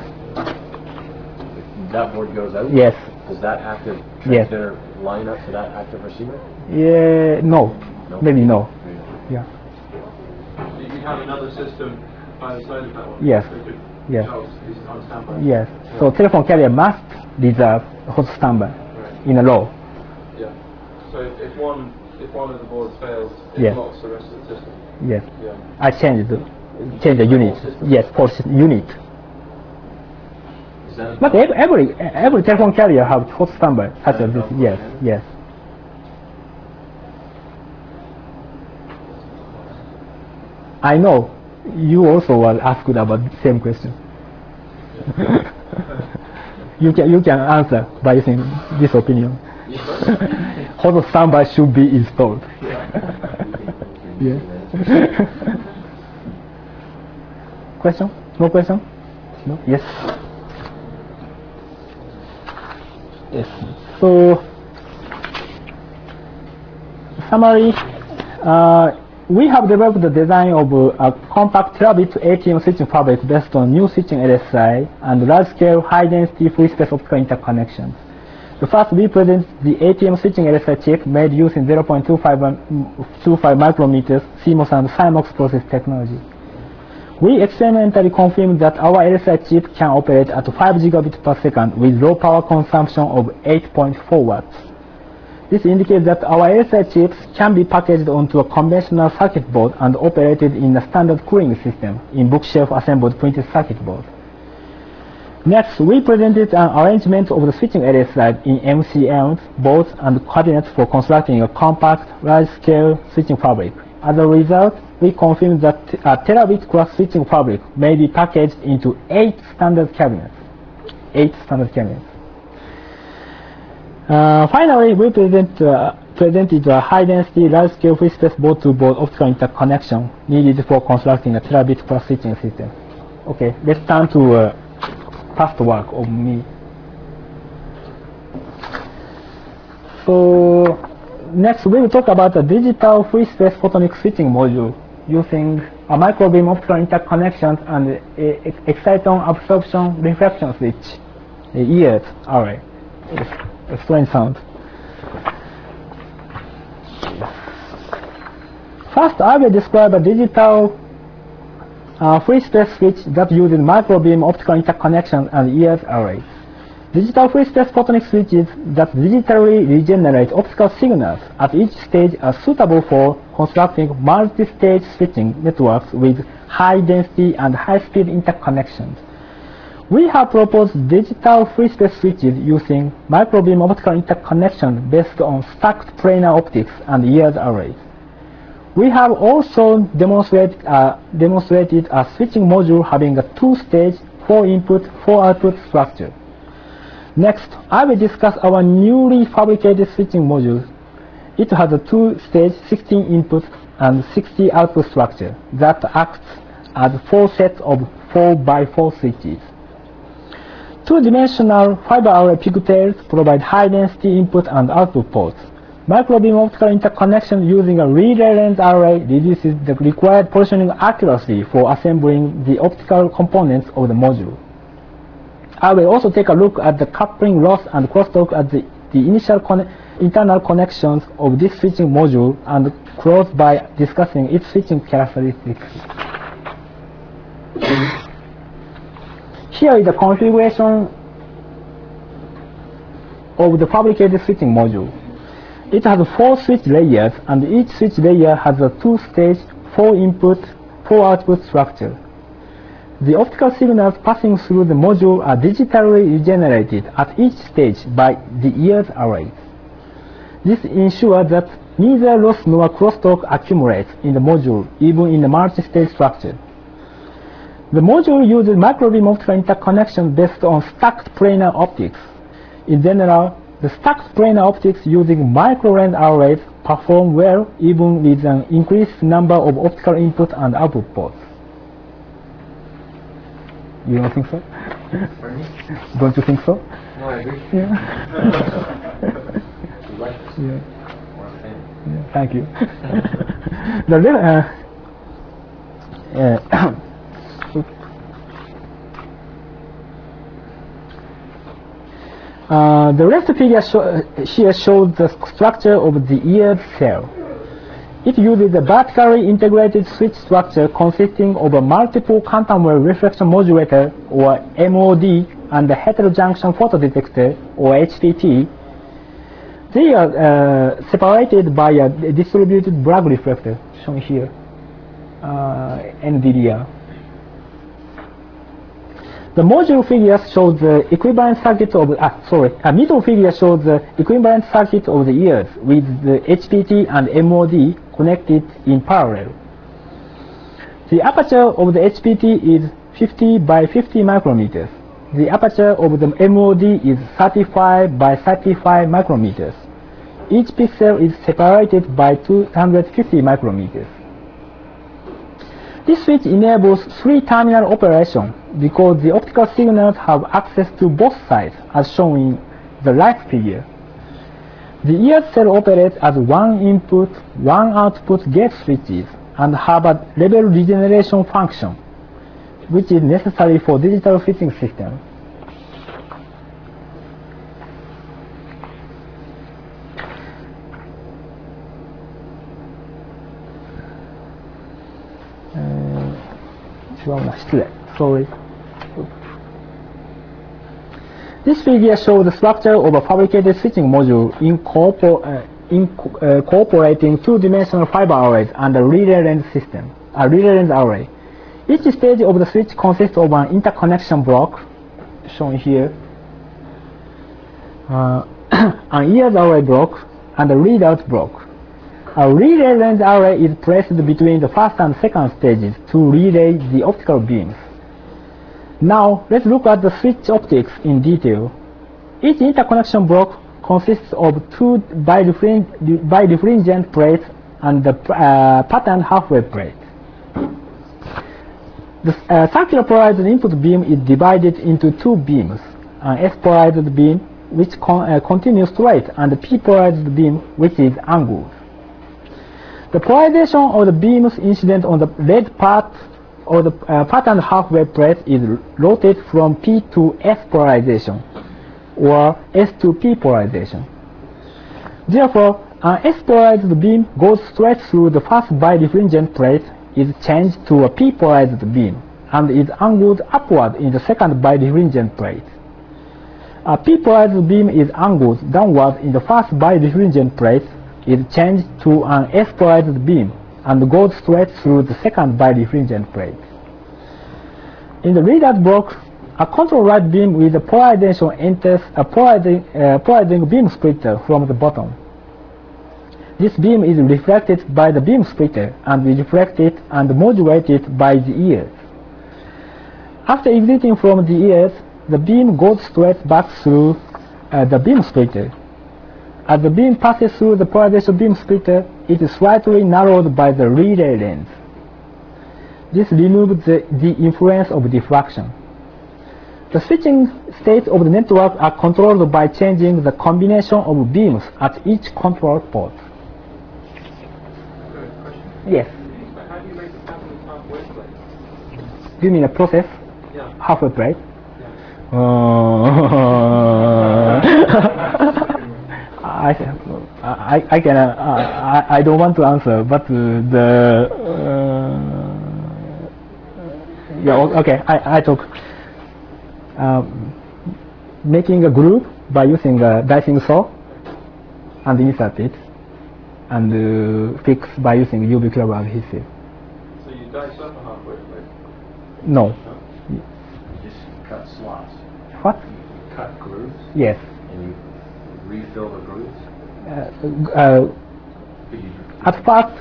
If that board goes out, Yes. does that active Yes. transmitter line up to that active receiver? Yeah. No. No. Maybe no. Yeah. You you have another system by the side of that one. Yes. that could- Yes. oh, it's on standby. Yes. So telephone carrier must reserve hot standby Right. in a row. Yeah. So if, if one if one of the boards fails, it Yes. blocks the rest of the system. Yes. Yeah. I changed the, change the unit. Yes, for unit. Is that a But ev- every every telephone carrier have hot standby such as this. Yes. Yes. I know you also were asked about the same question. you can you can answer by using this opinion. Hot standby should be installed. Yeah. Question? No question? No? Yes. Yes. So, summary. Uh, we have developed the design of uh, a compact terabit A T M switching fabric based on new switching L S I and large-scale, high-density free space optical interconnections. The first, we present the A T M switching L S I chip made using zero point two five micrometers C MOS and CMOS process technology. We experimentally confirmed that our L S I chip can operate at five gigabits per second with low power consumption of eight point four watts. This indicates that our L S I chips can be packaged onto a conventional circuit board and operated in a standard cooling system in bookshelf assembled printed circuit board. Next, we presented an arrangement of the switching L S I in M C Ms, boards, and cabinets for constructing a compact, large-scale switching fabric. As a result, we confirmed that a terabit class switching fabric may be packaged into eight standard cabinets. Eight standard cabinets. Uh, finally, we present, uh, presented a high-density, large-scale free space board-to-board optical interconnection needed for constructing a terabit class switching system. Okay, let's turn to uh, past work of me. So next we will talk about a digital free space photonic switching module using a microbeam optical interconnection and a, a exciton absorption reflection switch, a E F array. A strange sound. First, I will describe a digital Uh, free space switch that uses microbeam optical interconnection and E F array. Digital free space photonic switches that digitally regenerate optical signals at each stage are suitable for constructing multi-stage switching networks with high density and high speed interconnections. We have proposed digital free space switches using microbeam optical interconnection based on stacked planar optics and E F arrays. We have also demonstrated, uh, demonstrated a switching module having a two-stage, four-input, four-output structure. Next, I will discuss our newly fabricated switching module. It has a two-stage, sixteen input and sixty output structure that acts as four sets of four by four switches. Two-dimensional fiber array pigtails provide high-density input and output ports. Microbeam optical interconnection using a relay lens array reduces the required positioning accuracy for assembling the optical components of the module. I will also take a look at the coupling loss and crosstalk at the, the initial con internal connections of this switching module and close by discussing its switching characteristics. Here is the configuration of the fabricated switching module. It has four switch layers, and each switch layer has a two-stage, four-input, four-output structure. The optical signals passing through the module are digitally regenerated at each stage by the Ears arrays. This ensures that neither loss nor crosstalk accumulates in the module, even in the multi-stage structure. The module uses microbeam optical interconnection based on stacked planar optics. In general, the stacked planar optics using micro-lens arrays perform well even with an increased number of optical input and output ports. You don't think so? Don't you think so? No, I agree. Yeah. We like this. Yeah. We're a fan. Yeah, thank you. the uh, uh, Uh, the left figure show, here shows the structure of the Ears cell. It uses a vertically integrated switch structure consisting of a multiple quantum wave reflection modulator, or M O D, and a heterojunction photodetector, or H P T. They are uh, separated by a distributed Bragg reflector, shown here, uh, N V D R. The module figure shows the equivalent circuit of, ah, sorry, a middle figure shows the equivalent circuit of the Ears with the H P T and M O D connected in parallel. The aperture of the H P T is fifty by fifty micrometers. The aperture of the M O D is thirty-five by thirty-five micrometers. Each pixel is separated by two hundred fifty micrometers. This switch enables three-terminal operation because the optical signals have access to both sides, as shown in the right figure. The Ears cell operates as one input, one output gate switches and have a level regeneration function, which is necessary for digital switching system. Sorry. This figure shows the structure of a fabricated switching module incorpor uh, inc uh, incorporating two-dimensional fiber arrays and a relay lens system, a relay lens array. Each stage of the switch consists of an interconnection block, shown here, uh, an Ears array block, and a readout block. A relay lens array is placed between the first and second stages to relay the optical beams. Now, let's look at the switch optics in detail. Each interconnection block consists of two bidifferent plates and the uh, patterned half-wave plate. The uh, circular polarized input beam is divided into two beams, an S-polarized beam which con uh, continues straight and a P-polarized beam which is angled. The polarization of the beams incident on the red part of the uh, patterned half-wave plate is rotated from P to S polarization, or S to P polarization. Therefore, an S-polarized beam goes straight through the first bidifferent plate, is changed to a P-polarized beam, and is angled upward in the second bidifferent plate. A P-polarized beam is angled downward in the first bidifferent plate, is changed to an S-polarized beam, and goes straight through the second bidifferent plate. In the readout block, a control light beam with a polarization enters a polarizing, uh, polarizing beam splitter from the bottom. This beam is reflected by the beam splitter and is reflected and modulated by the Ears. After exiting from the Ears, the beam goes straight back through uh, the beam splitter. As the beam passes through the polarization beam splitter, it is slightly narrowed by the relay lens. This removes the, the influence of diffraction. The switching states of the network are controlled by changing the combination of beams at each control port. Yes. How do you make this happen with halfway plate? Do you mean a process? Yeah. Halfway plate? Yeah. Uh, I, I, I can, uh, I, I don't want to answer, but uh, the, uh, yeah, okay, I, I talk. Um, making a group by using a dicing saw and insert it, and uh, fix by using U V curve adhesive. So you dice up a halfway plate? No. You just cut slots. What? You cut grooves Yes. and you refill the grooves. Uh, uh, Could you, at first,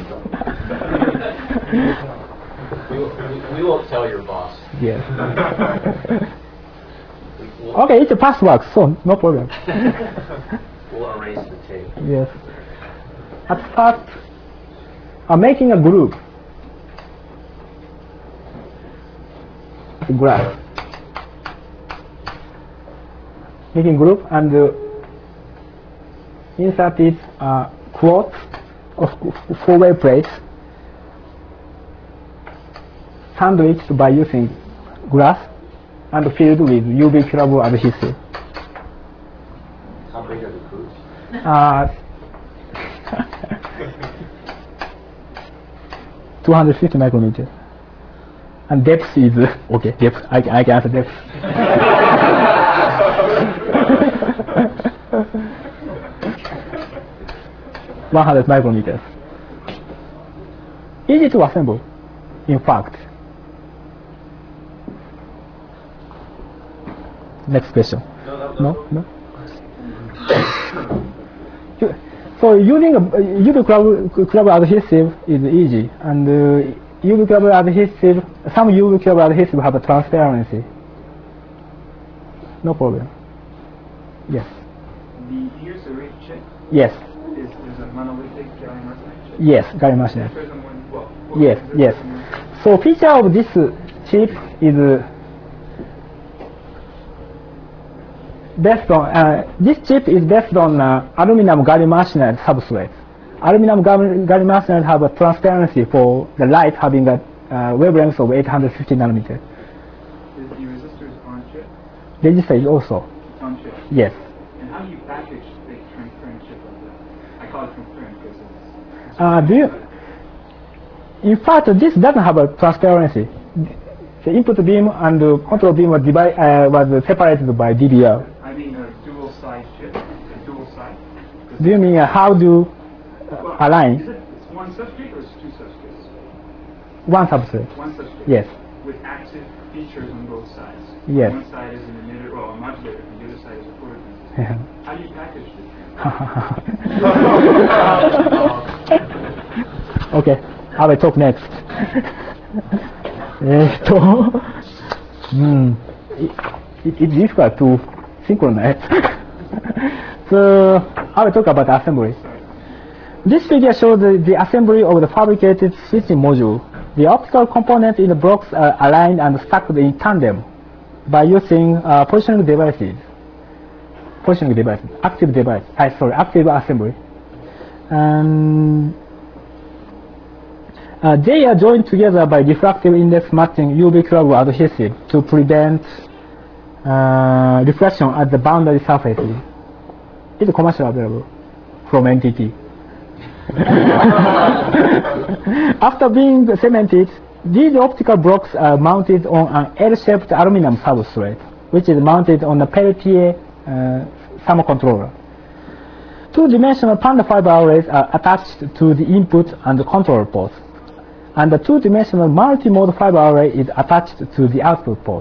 We, will- we, we won't tell your boss. yes. We, we'll, Okay, it's a password, so no problem. we'll erase the tape. Yes. At first, uh, making a group. Graph. Making group and uh, inserted uh, quotes of four-way plates sandwiched by using glass and filled with U V curable adhesive. how big are the grooves? Uh, two hundred fifty micrometers. And depth is, uh, okay, depth, I, I can answer depth. one hundred micrometers. Easy to assemble, in fact. Next question. No, that, No, no. You- So using a uh, U V curve curve adhesive is easy, and uh, U V curve adhesive, some U V curve adhesive have a transparency. No problem. Yes. The here's a rate chip Yes. is, is a monolithic gallium arsenide chip. Yes. Gallium arsenide. Prism one, well, what Yes. is it? Yes. So feature of this uh, chip is uh, based on uh, this chip is based on uh, aluminum gallium arsenide substrate. Aluminum gallium gallium arsenide have a transparency for the light having a uh, wavelength of eight hundred fifty nanometer. Is the resistors on chip? Register is also On chip. yes. And how do you package a transparent chip like that? I call it transparent because it's, it's Uh, do you? In fact, this doesn't have a transparency. The input beam and the control beam was, divide, uh, was separated by D B R. I mean a dual side chip, a dual side. Do you mean uh, how do Well, align? Is it it's one substrate or is it two substrates? One substrate? One substrate. Yes. With active features on both sides. Yes. One side is an emitter, well, a modulator, and the other side is a phototransistor. Yeah. How do you package this? Okay, I will talk next. えっと、hmm, it, it, it's difficult to synchronize. So I will talk about assembly. This figure shows the, the assembly of the fabricated switching module. The optical components in the blocks are aligned and stacked in tandem by using uh, positioning devices. Positioning devices, active device. I sorry, active assembly. And uh, they are joined together by diffractive index matching U V curve adhesive to prevent uh, reflection at the boundary surfaces. It's commercially available from N T T. After being cemented, these optical blocks are mounted on an L-shaped aluminum substrate, which is mounted on a Peltier uh, thermocontroller. Two-dimensional panda fiber arrays are attached to the input and the control ports, and the two-dimensional multi-mode fiber array is attached to the output port.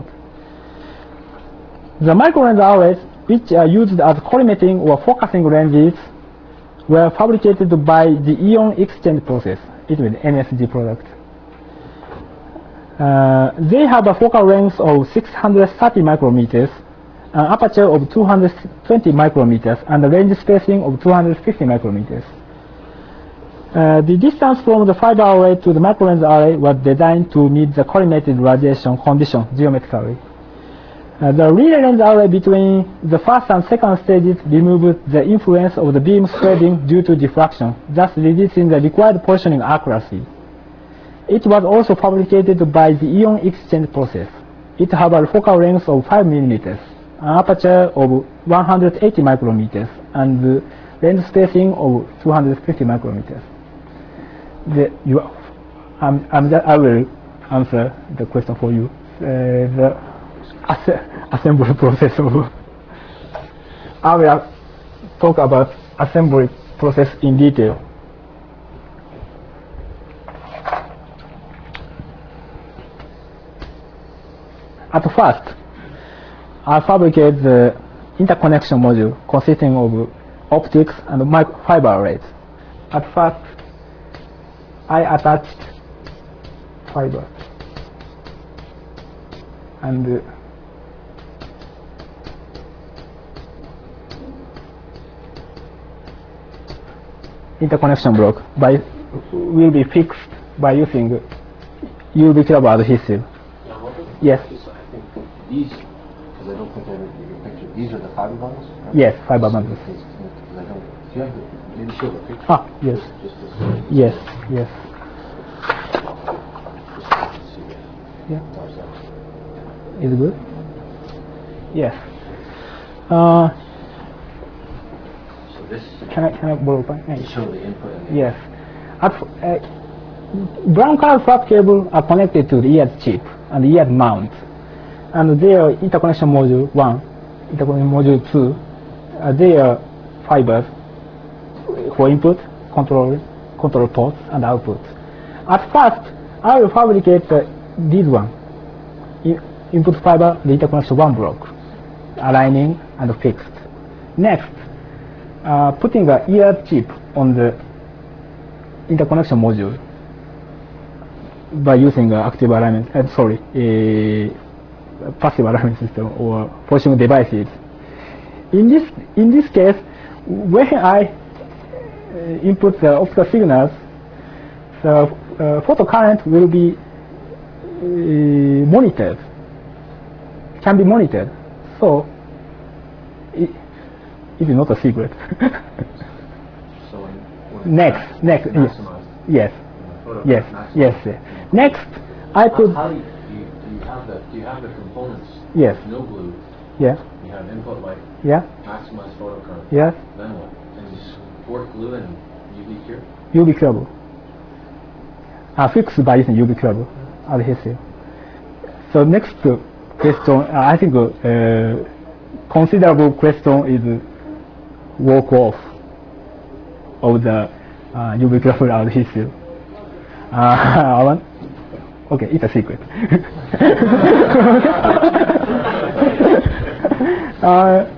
The microlens arrays, which are used as collimating or focusing lenses, were fabricated by the ion exchange process. It means N S G product. Uh, they have a focal length of six hundred thirty micrometers, an aperture of two hundred twenty micrometers, and a range spacing of two hundred fifty micrometers. Uh, the distance from the fiber array to the microlens array was designed to meet the collimated radiation condition geometrically. Uh, the relay length array between the first and second stages removes the influence of the beam spreading due to diffraction, thus reducing the required positioning accuracy. It was also fabricated by the ion exchange process. It has a focal length of five millimeters, an aperture of one hundred eighty micrometers, and lens spacing of two hundred fifty micrometers. The, you, um, um, I will answer the question for you. Uh, the ass assembly process of I will talk about assembly process in detail. At first, I fabricate the interconnection module consisting of optics and fiber arrays. At first, I attached fiber and uh, interconnection block by will be fixed by using U V curve adhesive. Yes. I think these, because I don't think I read your picture, these are the fiber bundles? Right? Yes, fiber bundles. Because I don't, do you have the, maybe show the picture? Ah, yes. Just to see. Yes, yes. Just so I can see it. Yeah. How's that? Is it good? Yes. Uh, So this, can I can I borrow pen? Hey. show the input and the Yes. At, uh, brown color flap cable are connected to the ear chip and the ear mount, and their interconnection module one, interconnection module two, uh, their fibers for input, control, control ports and output. At first, I will fabricate uh, this one, I, input fiber, the interconnection one block, aligning and fixed. Next, uh, putting a ear chip on the interconnection module by using uh, active alignment, uh, sorry, a passive alignment system or positioning devices. In this in this case, when I uh, input the optical signals, the uh, photocurrent will be uh, monitored, can be monitored. So it, it is not a secret. So when, when Next, next, yes, maximized, yes, photo yes, maximized. yes. yes. Next, I How, put how do you, do you, do you have the, do you have the components? yes, No glue, yeah, you have input light, yeah, maximize photo current, yes. then what? And you just work glue and U V cure? U V cable. Uh, fixed by using U V cable adhesive. So next uh, question, uh, I think uh, considerable question is work off of the uh, U V cable adhesive. Uh, one, okay, it's a secret. uh,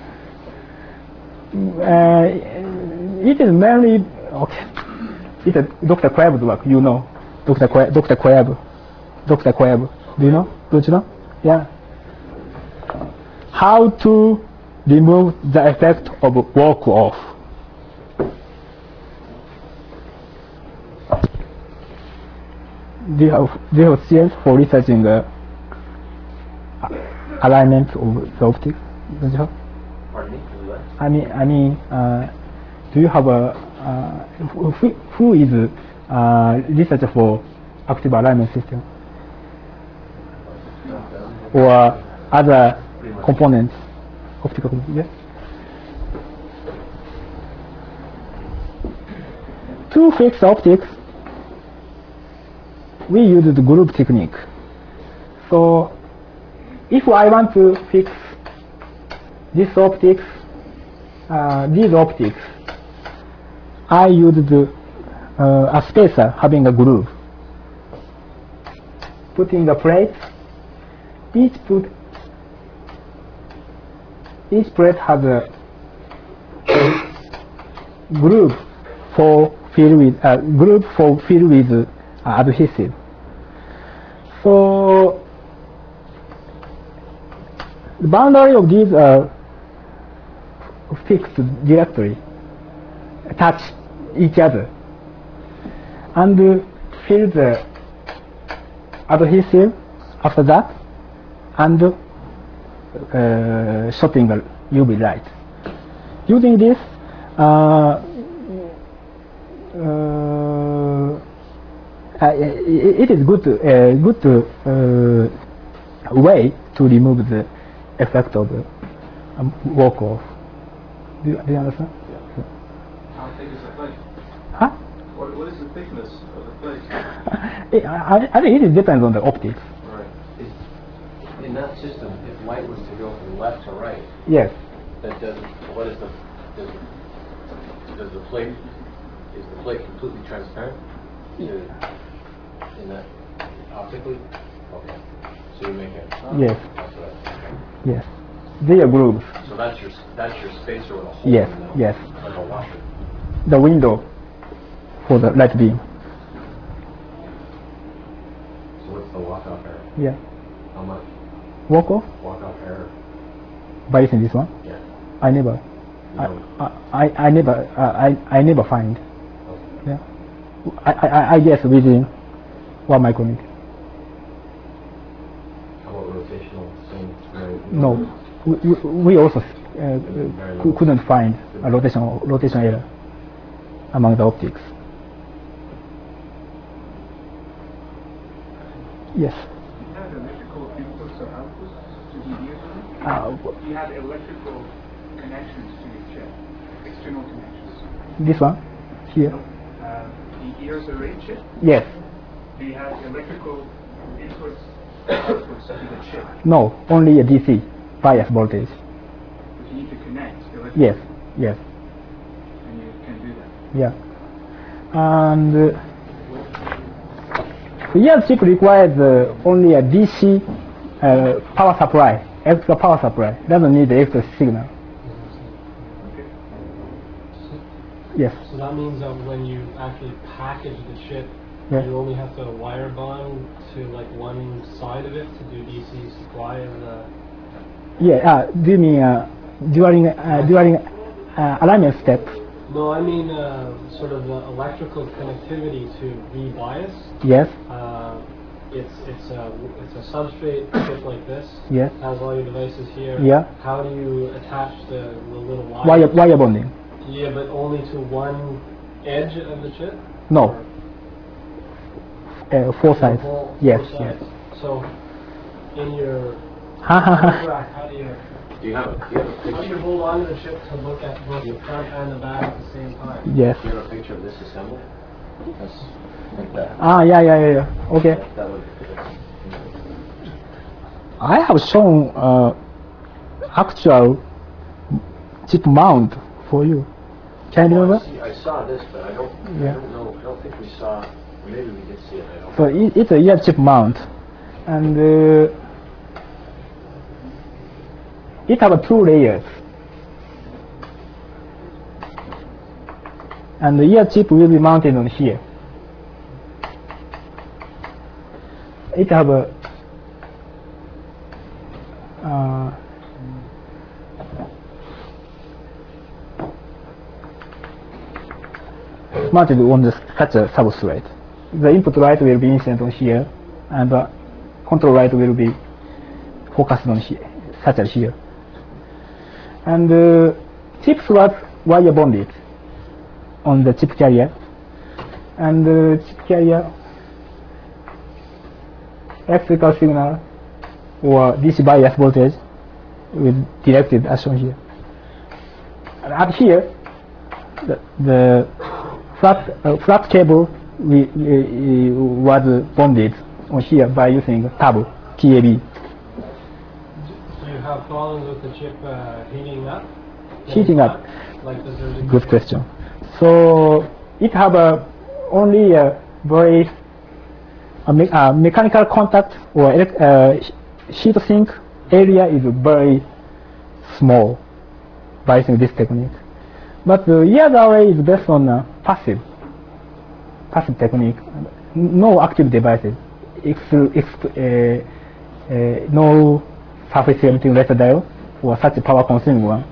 uh, it is mainly okay. It's a Doctor Koeb's work, you know. Doctor Koeb, Doctor Koeb, Doctor Koeb. Do you know? Don't you know? Yeah. How to remove the effect of walk off? Do you have do you have experience for researching the alignment of the optics? Don't you have? Pardon me? What? I mean, I mean, uh, do you have a uh, who, who is uh, researcher for active alignment system or other components, optical components? Yes. To fix optics, we use the group technique. So, if I want to fix this optics, uh, these optics, I used uh, a spacer having a groove. Putting a plate, each put each plate has a groove for fill with uh, groove for fill with uh, adhesive. So the boundary of these are fixed directly, touch each other, and uh, fill the adhesive after that, and uh, shooting the U V light. Using this, uh, uh, it, it is good, uh, good uh, way to remove the effect of the um, walk off. Do you, do you understand? How thick is the plate? Huh? What, what is the thickness of the plate? I, I think it depends on the optics. Right. Is- In that system, if light was to go from left to right, Yes. that doesn't, what is the, does, does the plate, is the plate completely transparent? To, in that, optically? Okay. So you make it. Yes. That's what I, Yes. They are grooves. so that's your, that's your spacer with a hole Yes. in the, Yes. like a washer. The window for the light beam. So what's the walk-off error? Yeah. How much Walk off walk-off error? by using this one. Yeah. I never. I, No. I, I, I never. Uh, I, I never find. Yeah. I, I, I guess within one micrometer. How about rotational? Same. No. We, we, we also uh, cou- couldn't find a rotation rotation error among the optics. Yes. You have electrical inputs or outputs to be used with Uh, it? You have electrical connections to your chip, external connections. this one here. Uh, the E R S array chip, Yes. do you have electrical inputs, outputs to the chip? No. Only a D C bias voltage. But you need to connect electrically. Yes. Yes. And you can do that. Yeah. And uh, the E R chip requires uh, only a D C uh, power supply, extra power supply. Doesn't need the extra signal. Okay. Yes. So that means that when you actually package the chip, Yeah. you only have to wire bond to like one side of it to do D C supply of the. Yeah. Uh, do you mean uh, during uh, during uh, alignment step? No, I mean uh, sort of the electrical connectivity to rebias. Yes. Uh, it's it's a it's a substrate chip like this. Yes. Has all your devices here. Yeah. How do you attach the, the little wire? Wire wire bonding. Yeah, but only to one edge of the chip. No. Or Uh, four the sides. whole Yes. four Yes. sides? So in your Ha ha ha. rack, how do you Do you have a, do you have a how do you picture? hold on to the chip to look at both the front and the back at the same time? Yes. Do you have a picture of this assembled? That's like that. Ah. Yeah. Yeah. Yeah. Yeah. Okay. That, that would. I have shown uh, actual chip mount for you. Can you Well, I, remember? see, I saw this, but I don't. Yeah. I don't know. I don't think we saw. Maybe we did see it. I don't. So it, it's a ear chip mount, and uh, it has two layers. And the ear chip will be mounted on here. It have a uh, mounted on the, such a substrate. The input light will be incident on here, and the control light will be focused on here, such as here. And uh, chips was wire bonded on the chip carrier, and the chip carrier electrical signal or D C bias voltage will directed as shown here. And up here, the, the flat uh, flat cable we, we, was bonded on here by using tab T A B. Do you have problems with the chip uh, heating up? Heating up. Like does there Good question. So it have a only a very a me uh, mechanical contact or elect uh, heat sink area is very small by using this technique. But the E R array is based on a passive passive technique, no active devices, ex ex uh, uh, no surface emitting laser diode or such a power consuming one.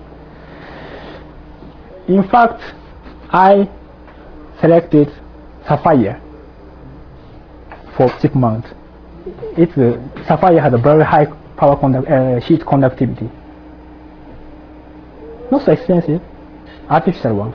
In fact, I selected Sapphire for chip mount. It's uh, Sapphire has a very high power conduct, uh, heat conductivity. Not so expensive, artificial one.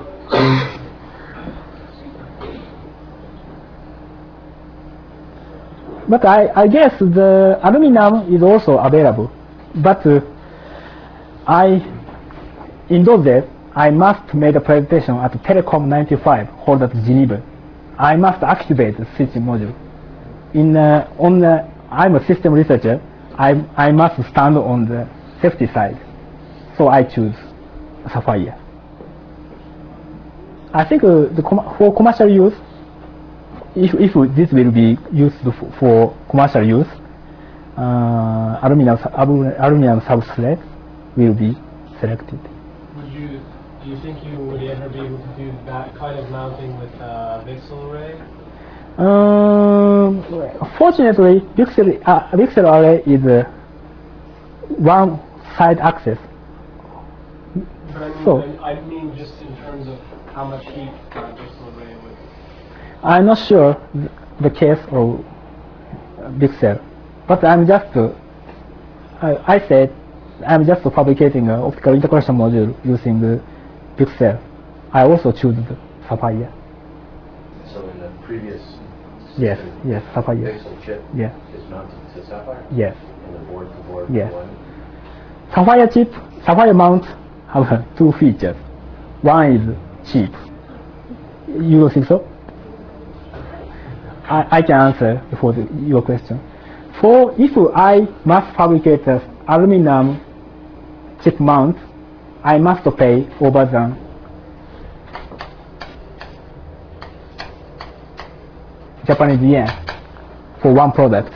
But I, I guess the aluminum is also available. But uh, I, in those days, I must make a presentation at Telecom ninety-five held at Geneva. I must activate the switching module. In uh, on the, I'm a system researcher. I I must stand on the safety side, so I choose Sapphire. I think uh, the com for commercial use, if if this will be used for, for commercial use, uh, aluminum aluminum substrate will be selected. Would you do you think you would ever be able to do that kind of mounting with uh, VCSEL array? Um, fortunately, VCSEL, uh, VCSEL array is uh, one side axis. But I mean, So, I mean just in terms of how much heat that VCSEL array would. I'm not sure the case of VCSEL, but I'm just, uh, I, I said, I'm just fabricating an optical interconnection module using the VCSEL. I also choose the Sapphire. So in the previous Yes, system, yes, Sapphire. VCSEL chip Yeah. is mounted to Sapphire? Yes. And the board to board Yes. one? Sapphire chip, Sapphire mount have two features. One is cheap. You don't think so? I, I can answer for the, your question. For if I must fabricate an aluminum chip mount, I must pay over than Japanese yen for one product.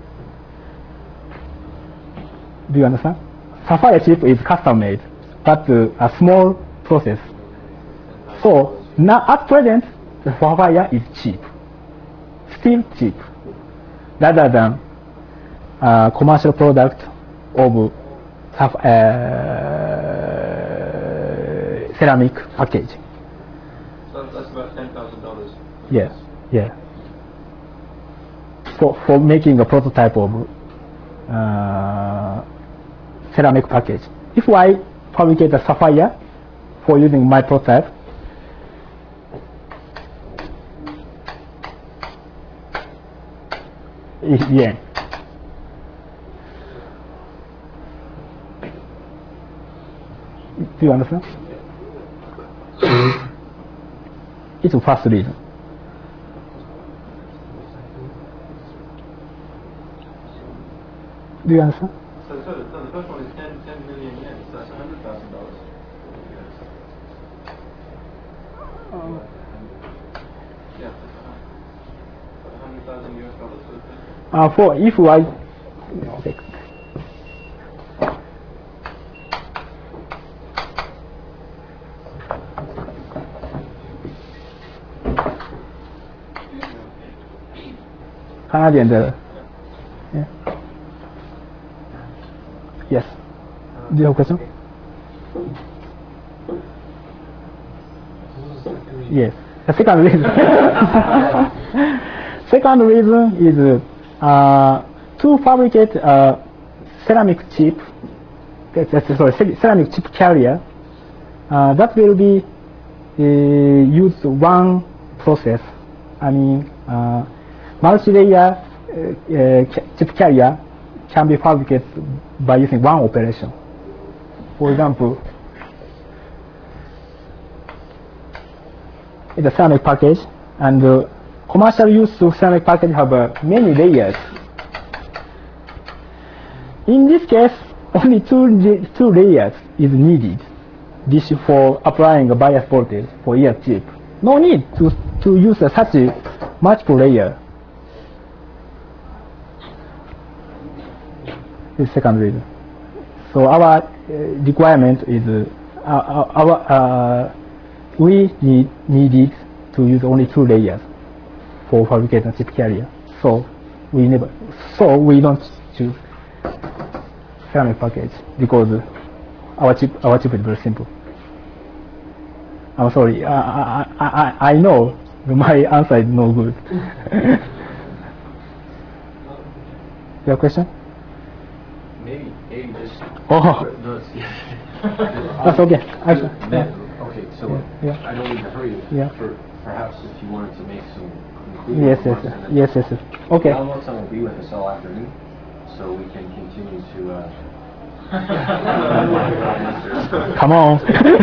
Do you understand? Sapphire chip is custom made, but uh, a small process. So now at present, the Sapphire is cheap, still cheap, rather than uh, commercial product of uh, ceramic package. So that's about ten thousand dollars. Yeah, yeah. For for making a prototype of uh, ceramic package. If I fabricate a Sapphire for using my prototype, it's yen. Do you understand? It's the first reason. Do you understand? So, so the, no, the first one is ten, ten million yen, so that's one hundred thousand dollars. Yeah, one hundred thousand U S dollars. So Uh, for if I Canadian dollar. Yeah. Yes. Do you have a question? Yes. The second reason. Second reason is uh, to fabricate a ceramic chip. That's, sorry, ceramic chip carrier. Uh, that will be uh, use one process. I mean, uh, multi-layer uh, uh, chip carrier can be fabricated by using one operation. For example, it's a ceramic package, and uh, commercial use of ceramic package have uh, many layers. In this case, only two two layers is needed. This for applying a bias voltage for each chip. No need to to use uh, such a multiple layer. This is second reason. So our uh, requirement is uh, our, our uh, we need needed to use only two layers for fabricating a chip carrier. So we never so we don't choose ceramic package because our chip our chip is very simple. I'm sorry. I I I, I know my answer is no good. Your question? Maybe, maybe just. Oh. the- That's okay. I, the- yeah. Okay, so Yeah. I don't need to hurry you. Yeah. For perhaps if you wanted to make some concluding Yes, yes, remarks, yes, and then yes, yes, yes. Okay. Alan-san will be with us all afternoon, so we can continue to. Uh, Come on.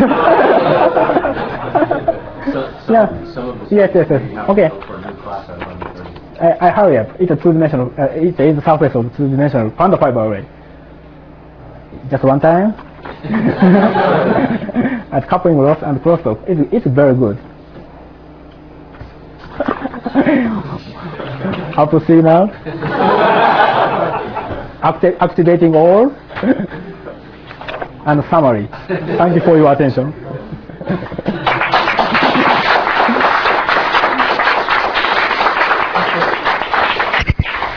so, some, Yeah. some of the Yes, yes, yes. we have Okay. to go for a new class at eleven thirty. I, I hurry up. It's a two-dimensional. Uh, it's, it's a surface of two-dimensional quantum fiber array. Just one time. At coupling loss and crosstalk. It's, it's very good. How to see now? Acti activating all. And summary. Thank you for your attention.